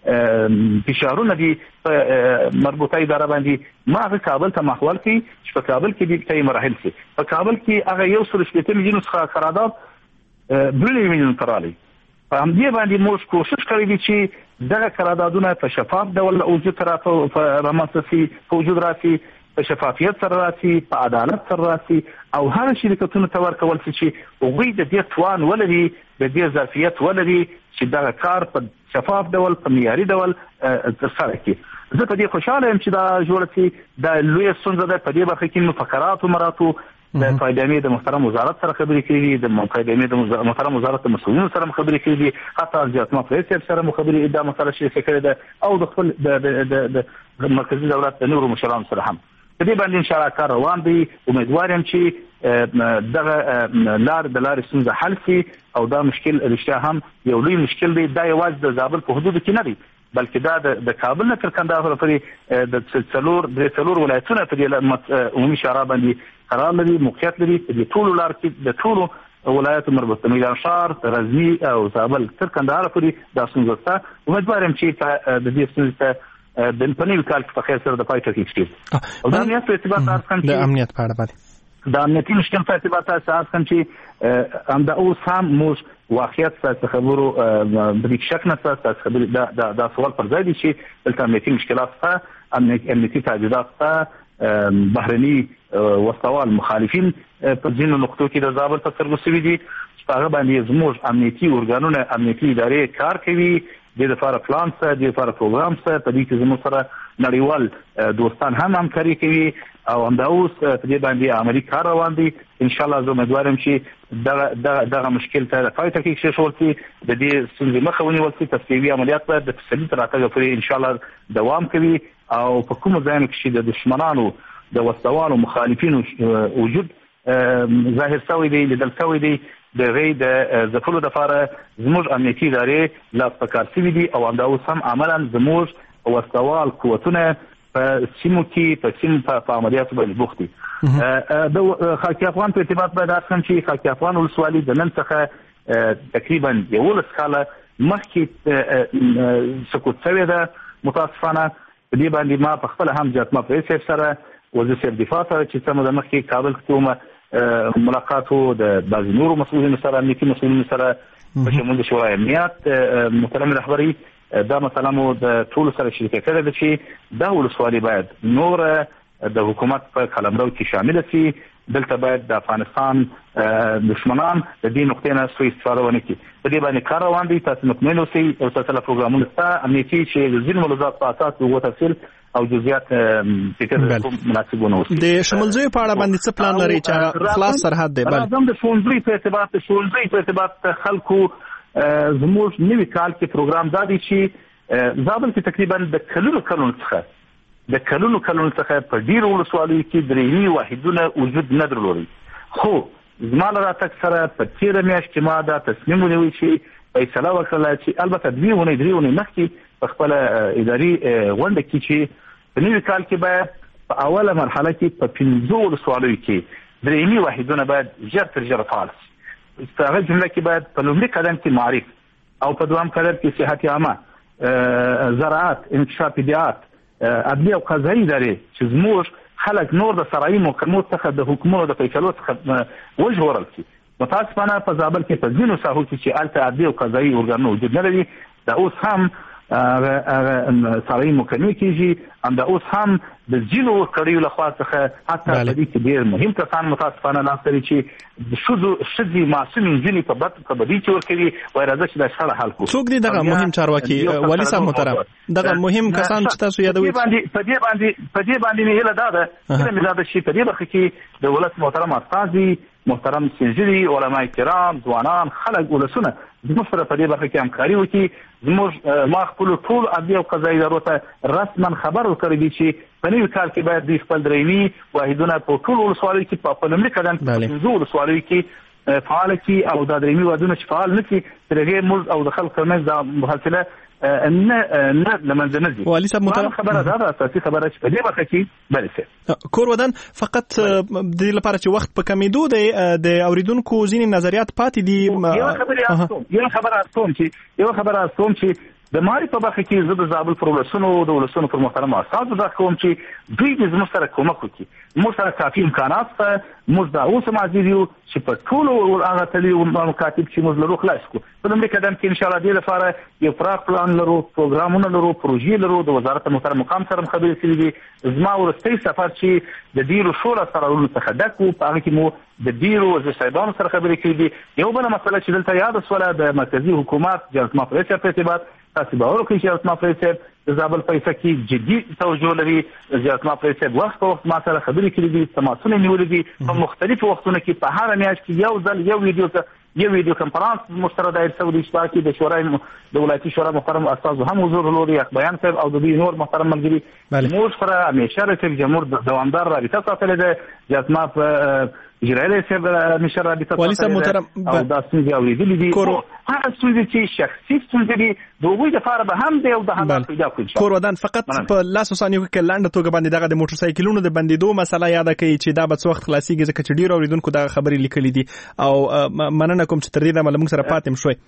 کې فشارونه دي په مربوطه اداره باندې. ما هغه کابل ته محول کړي چې په کابل کې دې ته مراحل شي. په کابل کې هغه یو سل شپېته میلیونه څخه قرارداد دوه میلیونه ته راغلی. په همدې باندې موږ کوشش کړی دی چې دغه قراردادونه په شفاف ډول وجود رامنځته شي، په وجود راسي، په شفافیت سره راسي، په عدالت سره راسي او هر شرکتونو ته ورکول شي چې هغوی د دې توان ولري، د دې ظرفیت ولري چې دغه کار په شفاف ډول، په معیاري ډول ترسره کړي. زه په دې خوشحاله یم چې دا جوړه شي. دا لویه ستونزه ده. په دې برخه کې مفکراتو مراتو د قائدامې د محترم وزارت سره خبرې کړې دي، د قائدامې د محترم وزارت د مسؤلینو سره خبرې کړې دي، حتی زیاتمه رئیس صاحب سره خبرې دا مسله شریکه کړې ده او د خپل د مرکزي دولت د نورو مشرانو سره هم په دې باندې ان شاء الله کار روان دی. امیدوار یم چې دغه لار د لارې ستونزه حل شي او دا مشکل رښتیا هم یو لوی مشکل دی. دا یوازې د زابل په حدودو کې نه دی، بلکې دا د کابل نه تر کندهار پورې د څلور درې څلور ولایتونه په دې عمومي شورا باندې قرار لري، موقعیت لري. په دې ټولو لار کې د ټولو ولایتو مربوطه میدان ښار، غزني او زابل تر کندهار پورې دا ستونزه شته. امیدوار یم چې د دې ستونزې ته د په نوي کال کې په خیر سره د پای ټکی کېږي. او د امنیت په ارتباط د امنیت په اړه باندې د امنیتي مشکل په ارتباط سره هم چې همدا اوس هم موږ واقعیت څخه خبرو بریک شک نه څه خبرې دا دا سوال پر ځای دي چې دلته امنیتي مشکلات شته، امنیتي تعهدات شته، بهرني وسوال مخالفین په ځینو نقطو کې د زابل په سترګو شوي دي چې په هغه باندې زموږ امنیتي ارګانونه، امنیتي ادارې کار کوي. د دې لپاره پلان شته، د دې لپاره پروګرام شته، په دې کې زموږ سره نړیوال دوستان هم همکاري کوي او همدا اوس په دې باندې عملي کار روان دی. ان شاء الله زه امیدوار یم چې دغه دغه مشکل ته د پای ټکی کېښودل شي، د دې ستونزې مخه ونیول شي. تفصیلي عملیات به د تسلط راتګ پورې ان شاء الله دوام کوي او په کومو ځایونو کې چې د دشمنانو د وسوالو مخالفینو وجود ظاهر شوی دی، لیدل شوی دی، د غي د ځپلو لپاره زموږ امنیتي ادارې لا پکار شوي دي او همدا اوس هم عملا زموږ وسوال قوتونه په سیمو کې په سیمو په عملیاتو باندې بوخت دي. د خاکی افغان په ارتباط باید اصلا چې خاکی افغان ولسوالي د نن څخه تقریبا یولس کاله مخکې سقوط شوې ده. متاسفانه په دې باندې ما په خپل هم جاتمه په سره وزیر صاحب دفاع سره چې څنګه د مخکې کابل کې ملاقاتو د بعض نورو مسؤلینو سره، امنیتي مسؤلینو سره په شمول د شورای امنیت محترم رهبري دا مثلا مو د ټولو سره شریکه کړې ده چې دا ولسوالي باید نور د حکومت په قلمرو کې شامل شي دلته باید د افغانستان دشمنان د دې نقطې نه سوء استفاده ونه کړي. په دې باندې کار روان دی. تاسو مطمئن اوسئ او تاسو له پروګرامونو څخه امنیتي چې د ځینو ملازمات په اساس وګو تفصیل او جزئیات فکر مناسبونه اوسي. د شمولزوی په اړه باندې څه پلان لري چې خلاص سرحد دی؟ بل راځم د شمولزوی په ارتباط د شمولزوی په ارتباط خلکو زموږ نوی کال کې پروګرام دادی چې زابل کې تقریبا د کلونو کلونو څخه د کلونو کلونو څخه په ډیرو ولسوالیو کې درېنی واحدونه وجود نه درلودي. خو زما له راتګ سره په تېره میاشت کې ما دا تصمیم ونیوی چې فیصله وکړه چې البته دوی ونې درې ونې مخکې په خپل اداري غونډه کې چې په نوي کال کې باید په اوله مرحله کې په پنځو ولسوالیو کې درېنی واحدونه باید ژر تر ژره فعال شي. په هغه جمله کې باید په لومړي قدم کې معارف او په دوام قدم کې صحت عامه، زراعت، انکشاف طبیعت، عدلي او قضایي ادارې چې زموږ خلک نور د سرایي محکمو څخه د حکومتونو د فیصلو څخه وژغورل شي. متاسفانه په زابل کې په ځینو ساحو کې چې الته عدلي او قضایي ارګانونه وجود نه لري، دا اوس هم سرایي محکمې کېږي، همدا اوس هم د ځینو کړیو لخوا څخه حتی په دې کې ډېر مهم کسان متاسفانه لاس لري چې د ښځې معصومې نجونې په بد په بدۍ کې ورکوي. وایي راځه چې دا شخړه حل کړو. څوک دي دغه مهم چارواکي والي صاحب محترم؟ دغه مهم کسان چې تاسو یادوي په دې باندې په دې باندې مې هیله ده ده هیله مې ده ده چې په دې برخه کې د ولس محترم استازي محترم سنجري علماء کرام ځوانان خلک ولسونه زموږ سره په دې برخه کې همکاري وکړي. زموږ ما خپل ټول عدلي او قضایي ادارو ته رسما خبر ورکړی دی چې په نوي کال کې باید دوی خپل درېني واحدونه په ټول ولسوالیو کې په لومړي قدم کې پنځو ولسوالیو کې فعال کړي او دا درېني واحدونه چې فعال نه کړي تر هغې موږ او د خلکو ترمنځ دا محاصله نه نه لمنځه نه ځي. والي صاحب محترم خبره دا ده اساسي خبره چې په دې برخه کې بل څه کور ودان فقط د دې لپاره چې وخت په کمیدو دی د اوریدونکو ځینې نظریات پاتې دي. یو خبره ارسوم یو خبره ارسوم چې یو خبره ارسوم چې د ماري په برخه کې زه د زابل پر ولسونو د ولسونو پر محترم استادو دا کوم چې دوی د زموږ سره کومک وکړي. موږ سره کافي امکانات شته. موږ دا اوس هم عاجز یو چې په ټولو هغه تلي او مکاتب چې موږ لرو خلاص کړو. په لومړي قدم کې ان شاء الله دې لپاره یو پراخ پلان لرو، پروګرامونه لرو، پروژې لرو. د وزارت محترم مقام سره خبرې کړې دي. زما ورستۍ سفر چې د ډیرو شوره سره څخه ډک وو په هغه کې مو د ډیرو وزیر صاحبانو سره خبرې کړې دي. یو بله مسله چې دلته یاد شوله د مرکزي حکومت جلسه مفرد په ارتباط تاسو باور وکړئ چې جلسه مفرد صاحب د زابل په ایسه کې جدي توجه لري. جلسه مفرد صاحب وخت په وخت ما سره خبرې کړې دي، تماسونه نیولې دي په مختلفو وختونو کې. په هر میاشت کې یو ځل یو ویډیو یو ویډیو کنفرانس مشترک دایر سعودي اشتراک کې د شورای د ولایتي شورا محترم استاد هم حضور لري، اخبایان صاحب او د دوی نور محترم ملګري موږ سره همیشه رئیس جمهور دوامدار رابطه ساتلې ده. جلسه په اجرائیه صاحب همیشه رابطه والي صاحب محترم او دا ستونزې اورېدلې دي. هغه ستونزې چې شخصي ستونزې دي د هغوی لپاره به هم دی او د حل پیدا کړو. کور ودان فقط په لاسو ثانیو کې لنډه توګه باندې دغه د موټر سایکلونو د بندیدو مسله یاد کړئ چې دا به څه وخت خلاصيږي ځکه چې ډیر اوریدونکو دا خبرې لیکلې دي او مننه کوم چې تر دې دمه موږ سره پاتې شوي.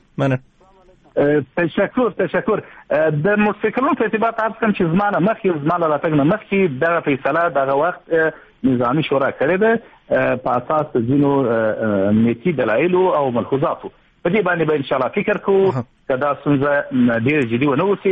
مننه. تشکر تشکر. د موټر سایکلونو په ارتباط تاسو کوم چې زمانه مخکې زمانه راتګ نه مخکې دغه فیصله دغه وخت نظامی شورا کړې ده په اساس د ځینو امنیتي دلایلو او ملحوظاتو. په دې باندې به ان شاء الله فکر کوو کدا څنګه ډیر جدي ونه وسی.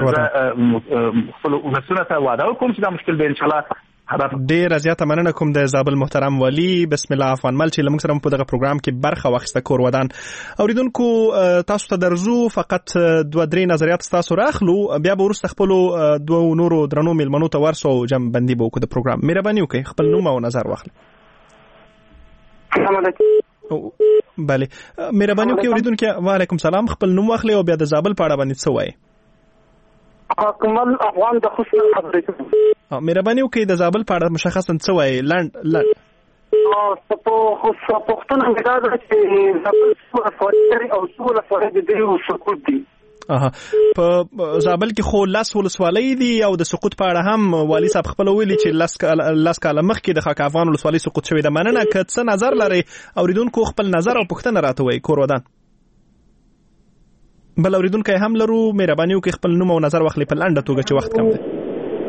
خپل ولسونه ته وعده کوم چې دا مشکل به ان شاء الله ډیر زیاته مننه کوم د زابل محترم والي بسم الله افغان مل چې لمږ سره په دغه پروګرام کې برخه واخیسته. کور ودان اوریدونکو تاسو ته درزو فقط دوه درې نظریات تاسو راخلو بیا به ورسته خپل دوه نورو درنو ملمنو ته ورسو جمع بندي به وکړو د پروګرام. مهرباني وکړئ خپل نوم او نظر واخلئ. السلام علیکم. بله مهرباني وکړئ اوریدونکو. وعلیکم سلام. خپل نوم واخلئ او بیا د زابل په اړه باندې څه وایي. اکمل افغان د خصوصي خبرې کوم. مهرباني وکړئ د زابل په اړه مشخصا څه وایي لنډ لنډ. او په خصوص پښتون هم دا چې زابل څو افغاني او څو افغاني د سقوط دي. اها په زابل کې خو لاس ولسوالۍ دي او د سقوط په اړه هم والي صاحب خپل ویلي چې لاس لاس کاله مخکې د خاک افغان ولسوالۍ سقوط شوی د مننه که څه نظر لري اوریدونکو خپل نظر او پوښتنه راته وایي. کور ودان بل اوریدونکو هم لرو. مهرباني وکړئ خپل نوم او نظر واخلئ په لنډه توګه چې وخت کم دی.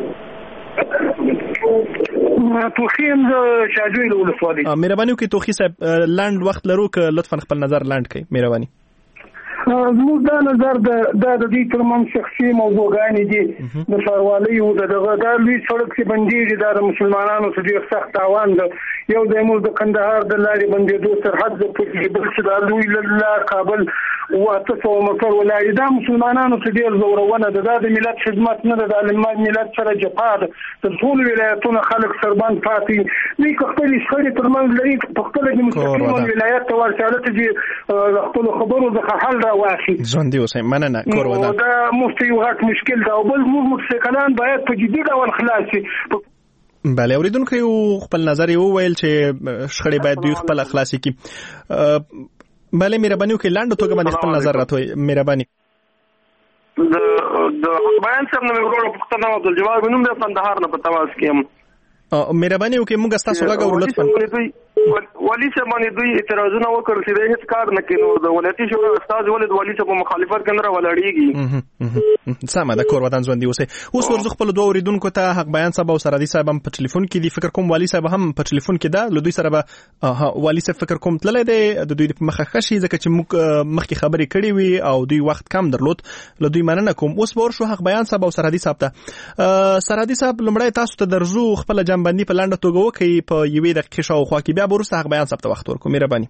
توخیم شاجوی له ولسوالۍ. مهرباني وکړئ توخی صاحب لنډ وخت لرو که لطفا خپل نظر لنډ کړئ. مهرباني. زموږ دا نظر د د دې ترمن شخصي موضوعګانې دي د ښاروالۍ او دغه دا لوی سړک چې بندېږي دا د مسلمانانو څخه ډېر سخت تاوان ده. یو د موږ د کندهار د لارې بندېدو سرحد د پولیس بل چې دا لوی لار کابل واته سوه موټر ولاړې دا مسلمانانو څخه ډېر زورونه ده. دا د ملت خدمت نه ده، دا د ملت سره جفا ده. د ټولو ولایتونو خلک سربند پاتې دوی که خپلې شخړې ترمنځ لري په خپله د مستقیم ولایت ته ورشي هلته چې د خپلو خبرو څخه حل راواخلي. ژوندي اوسئ. مننه. کور ودان. دا مفت یو غټ مشکل ده او بل زموږ موټرسایکلان باید په جدي ډول خلاص شي. بله اوریدونکو یو خپل نظر یې وویل چې شخړې باید دوی خپل خلاص کړي. بله مهرباني وکړئ لنډه توګه باندې خپل نظر راته ووایئ. مهرباني. د د بیان صاحب نه مې ورور پوښتنه وکړه جواب نوم د کندهار نه په تواس کې مهرباني وکړئ موږ ستاسو غږ اورو لطفا. والي صاحب باندې دوی اعتراضونه وکړل چې هیڅ کار نه کوي. نو د ولایتي شورا استاد ولید والي صاحب په مخالفت کې نه ولاړیږي. سمه ده. کور ودان ژوندي اوسئ. اوس ورځ خپل دوه اوریدونکو ته حق بیان صاحب او سرحدي صاحب هم په ټلیفون کې دي. فکر کوم والي صاحب هم په ټلیفون کې ده. له دوی سره به والي صاحب فکر کوم تللی دی د دوی په مخه ښه شي ځکه چې موږ مخکې خبرې کړې وي او دوی وخت کم درلود. له دوی مننه کوم. اوس به ورشو حق بیان صاحب او سرحدي صاحب ته. سرحدي صاحب لومړی تاسو ته درځو خپل جنبندي په لنډه توګه وکړئ په یوې دقیقې شاوخوا کې، بیا به وروسته حق بیان صاحب ته وخت ورکړو. مهرباني.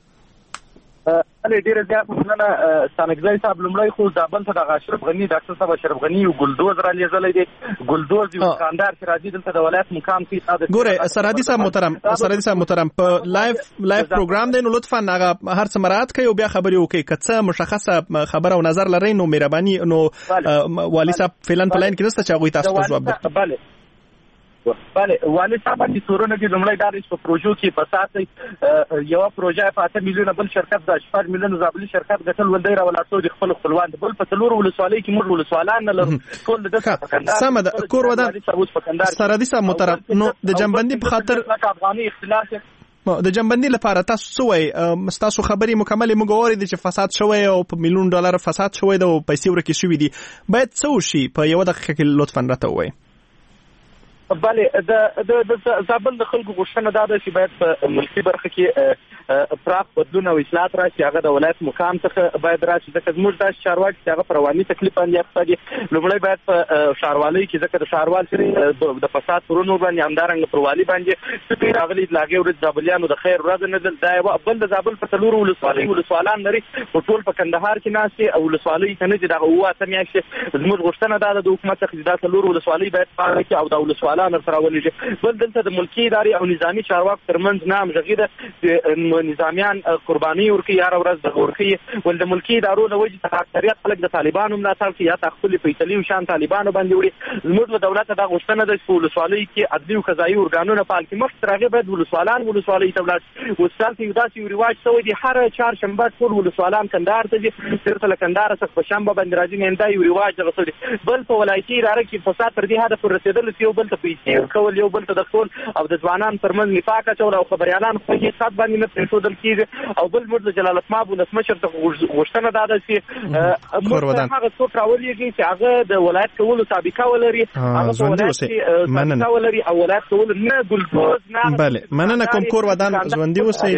علي ډیره زیات مننه ستانګزی صاحب. لومړی خو زابل ته د اشرف غنی ډاکټر صاحب اشرف غنی یو ګلدوز را لیږلی دی. ګلدوز یو دکاندار چې راځي دلته د ولایت مقام کې. ګوره سرحدي صاحب محترم سرحدي صاحب محترم په لایف لایف پروګرام دی نو لطفا هغه هر څه مراعات کړئ او بیا خبرې وکړئ. که څه مشخصه خبره او نظر لرئ نو مهرباني نو والي صاحب فعلا په لاین کې نشته چې هغوی تاسو ته جواب درکړي. بله والي صاحب باندې تورونه دي. لومړی دا چې په پروژو کې فساد یو پروژه په اته میلیونه بل شرکت د شپږ میلیونه زابلي شرکت ګټل ولدی را ولاړ د خپل خپلوان بل په څلور ولسوالۍ کې موږ ولسوالان نه لرو. ټول د دغه سمه ده. کور ودان سرحدي صاحب محترم نو د جنبندي په خاطر افغاني اختلاف د جنبندي لپاره تاسو څه وایي؟ تاسو خبرې مکملې موږ واورېدې چې فساد شوی او په میلیون ډالر فساد شوی ده او پیسې ورکې شوي دي. باید څه وشي په یوه دقیقه کې لطفا راته ووایئ. بله د د زابل د خلکو غوښتنه دا ده چې باید په ملکي برخه کې پراخ بدلون او اصلاحات راشي. هغه د ولایت مقام څخه باید راشي ځکه زموږ داسې چارواکي چې هغه په رواني تکلیف باندې اخته دي. لومړی باید په ښاروالۍ کې ځکه د ښاروال سره د فساد پرونو باندې همدارنګه پر والي باندې څه راغلي د هغې ورځ زابلیانو د خیر ورځ نه ده. دا یوه بل د زابل په څلورو ولسوالۍ ولسوالان لري په ټول په کندهار کې ناست دي او ولسوالۍ ته نه دي. دغه اووه اته میاشتې زموږ غوښتنه دا ده د حکومت څخه چې دا څلور ولسوالۍ باید فعال کړي او دا ولسوالۍ سره ولېږي. بل دلته د ملکي ادارې او نظامي چارواکو ترمنځ نه همغږي ده چې نظامیان قرباني ورکوي هره ورځ د ورکوي. ول د ملکي ادارو له وجې څخه اکثریت خلک د طالبانو ملاتړ کوي یا تا خپلې فیصلې وشان طالبانو باندې وړي. زموږ له دولته دا غوښتنه ده چې په ولسوالۍ کې عدلي او قضایي ارګانونه فعال کړي. مخکې تر هغې باید ولسوالان ولسوالۍ ته ولاړ شي. اوس دلته یو داسې یو رواج شوی دی هره چهارشنبه ټول ولسوالان کندهار ته ځي. چېرته له کندهاره څخه په شنبه باندې راځي. نه دا یو رواج دغه شوی دی. بل په ولایتي اداره کې فساد تر دې حده پورې رسېدلی چې یو بل ته پیسې ورکول یو بل ته د ټول او د ځوانانو ترمنځ نفاق اچول او خبریالان په هیڅ حد باندې نه پرېښودل کېږي. او بل موږ د جلال الاسماب ولسمشر څخه غوښتنه دا ده چې موږ هغه څوک راولېږي چې هغه د ولایت کولو سابقه ولري هغه په ولایت کې سابقه ولري او ولایت کول نه ګلدوز نه. بله مننه کوم. کور ودان ژوندي اوسئ.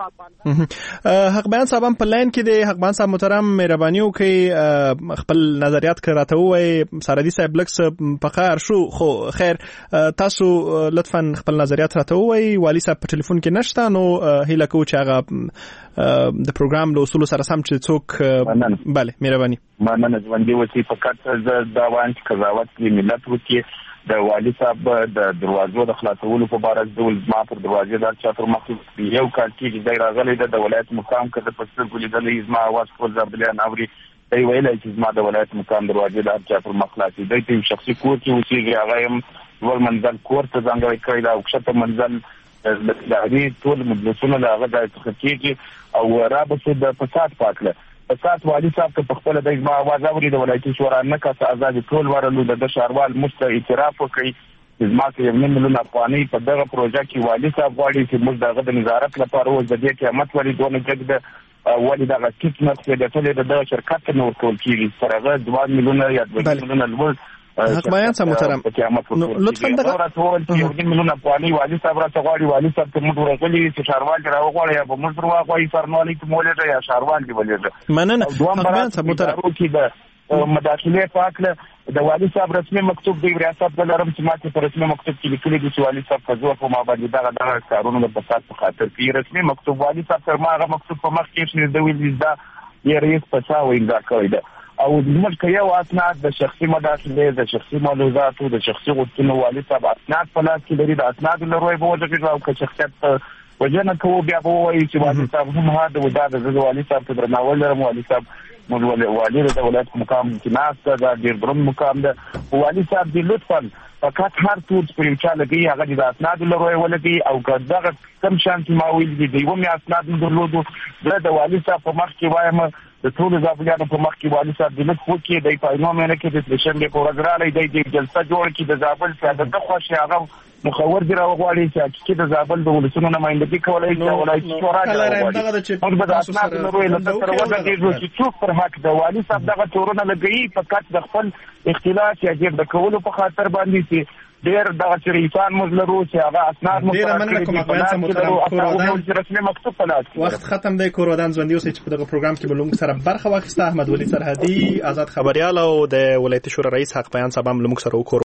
حق بیان صاحب هم په لاین کې دی. حق بیان صاحب محترم مهرباني وکړئ خپل نظریات که راته ووایئ. سرحدي صاحب لږ څه په قهر شو خو خیر تاسو لطفا خپل نظریات راته ووایئ. والي صاحب په ټلیفون کې نشته نو هیله کوو چې هغه د پروګرام له اصولو سره سم چې څوک. بله مهرباني. مننه. ژوندي اوسئ. فقط زه دا وایم چې قضاوت کې ملت وکړي. د والي صاحب د دروازو د خلاصولو په باره ډول زما پر دروازې دا چا تر مخکې یو کال کېږي دی راغلی ده د ولایت مقام که د په سترګو لیدلی زما اواز ټول زابلیان اوري. دی ویلی چې زما د ولایت مقام دروازې د هر چا پر مخ خلاصي. دی ته یو شخصي کور کې اوسېږي. هغه یم لوړ منزل کور ته ځانګړی کړی ده او کښته منزل د هغې ټول مجلسونه د هغه ځای څخه کېږي او را به شو د فساد په هکله. فساد والي صاحب ته په خپله دی زما اواز اوري. د ولایتي شورا نه کسه ازادي ټول ورلو د ده ښاروال موږ ته اعتراف وکړي چې زما که یو نیم میلیون افغانۍ په دغه پروژه کې والي صاحب غواړي چې موږ د هغه د نظارت لپاره اوس د دې قیامت ولې دونه جګ ده ولې دغه ټیټ نرخ یې ګټلی د دغه شرکت ته نه ورکول کېږي. تر هغه دوه میلیونه یا دوه میلیونه لوړ حق بیان صاحب محترم لطفا دغه راټول چې یو مليون افغاني والي صاحب را تغواړي والي صاحب ته موږ ورغلي چې شاروان را وغواړي یا به موږ ورغواړي فرمالي ته مولټه یا شاروان دی ولې مننه حق بیان صاحب محترم چې د مداخله پاکله د والي صاحب رسمي مکتوب دی ریاست د لرم چې ماته پر رسمي مکتوب کې لیکلي دي چې والي صاحب په زور په ما باندې دغه دغه کارونه د فساد په خاطر کې رسمي مکتوب والي صاحب تر ما هغه مکتوب په مخ کې چې د ویل دا یې رئیس په څا وینځه کوي دا او زموږ کې یو اسناد د شخصي مداخله د شخصي معلوماتو د شخصي غوښتنو والي صاحب اسناد په لاس کې لري د اسناد لروي به وځي او که شخصیت وجنه کوو بیا به وایي چې والي صاحب هم هدا ودا د والي صاحب ته درناوی لرم والي صاحب مول والي د ولایت مقام کې ناسته دا ډیر درن مقام ده والي صاحب دې لطفا فقط هر څه چې په چا لګي هغه د اسناد لروي ولګي او کداغه کم شانتي ما ویل دي دی و مې اسناد درلودو د والي صاحب په مخ کې وایم د ټول ځابلانو په مخ کې والي صاحب د لږ خو کې د پاینو مې نه کې د سیشن په ورځرالې د جلسه جوړ کې د زابل سیاست د خوشي هغه مخور دی راغواړي چې چې د زابل د ولسونو نمائندګي کولای شي ولایتي شورا راغواړي موږ به د اسناد لروي له تر وځي چې څوک پر حق د والي صاحب دغه تورونه لګي فقط د خپل اختلاف یا جګړه کولو په خاطر باندې چې ډیر دغه چې انسان مزلرو چې هغه اسناد مو ډیر مننه کوم اقوال سم محترم رسمي مکتوب پلاس وخت ختم دی کورودان ژوندۍ اوسې چې په دغه پروګرام کې بلوم سره برخه واخیسته احمد ولی سرحدي آزاد خبريال او د ولایتي شورا رئیس حق بیان صاحب هم لمک سره وکړ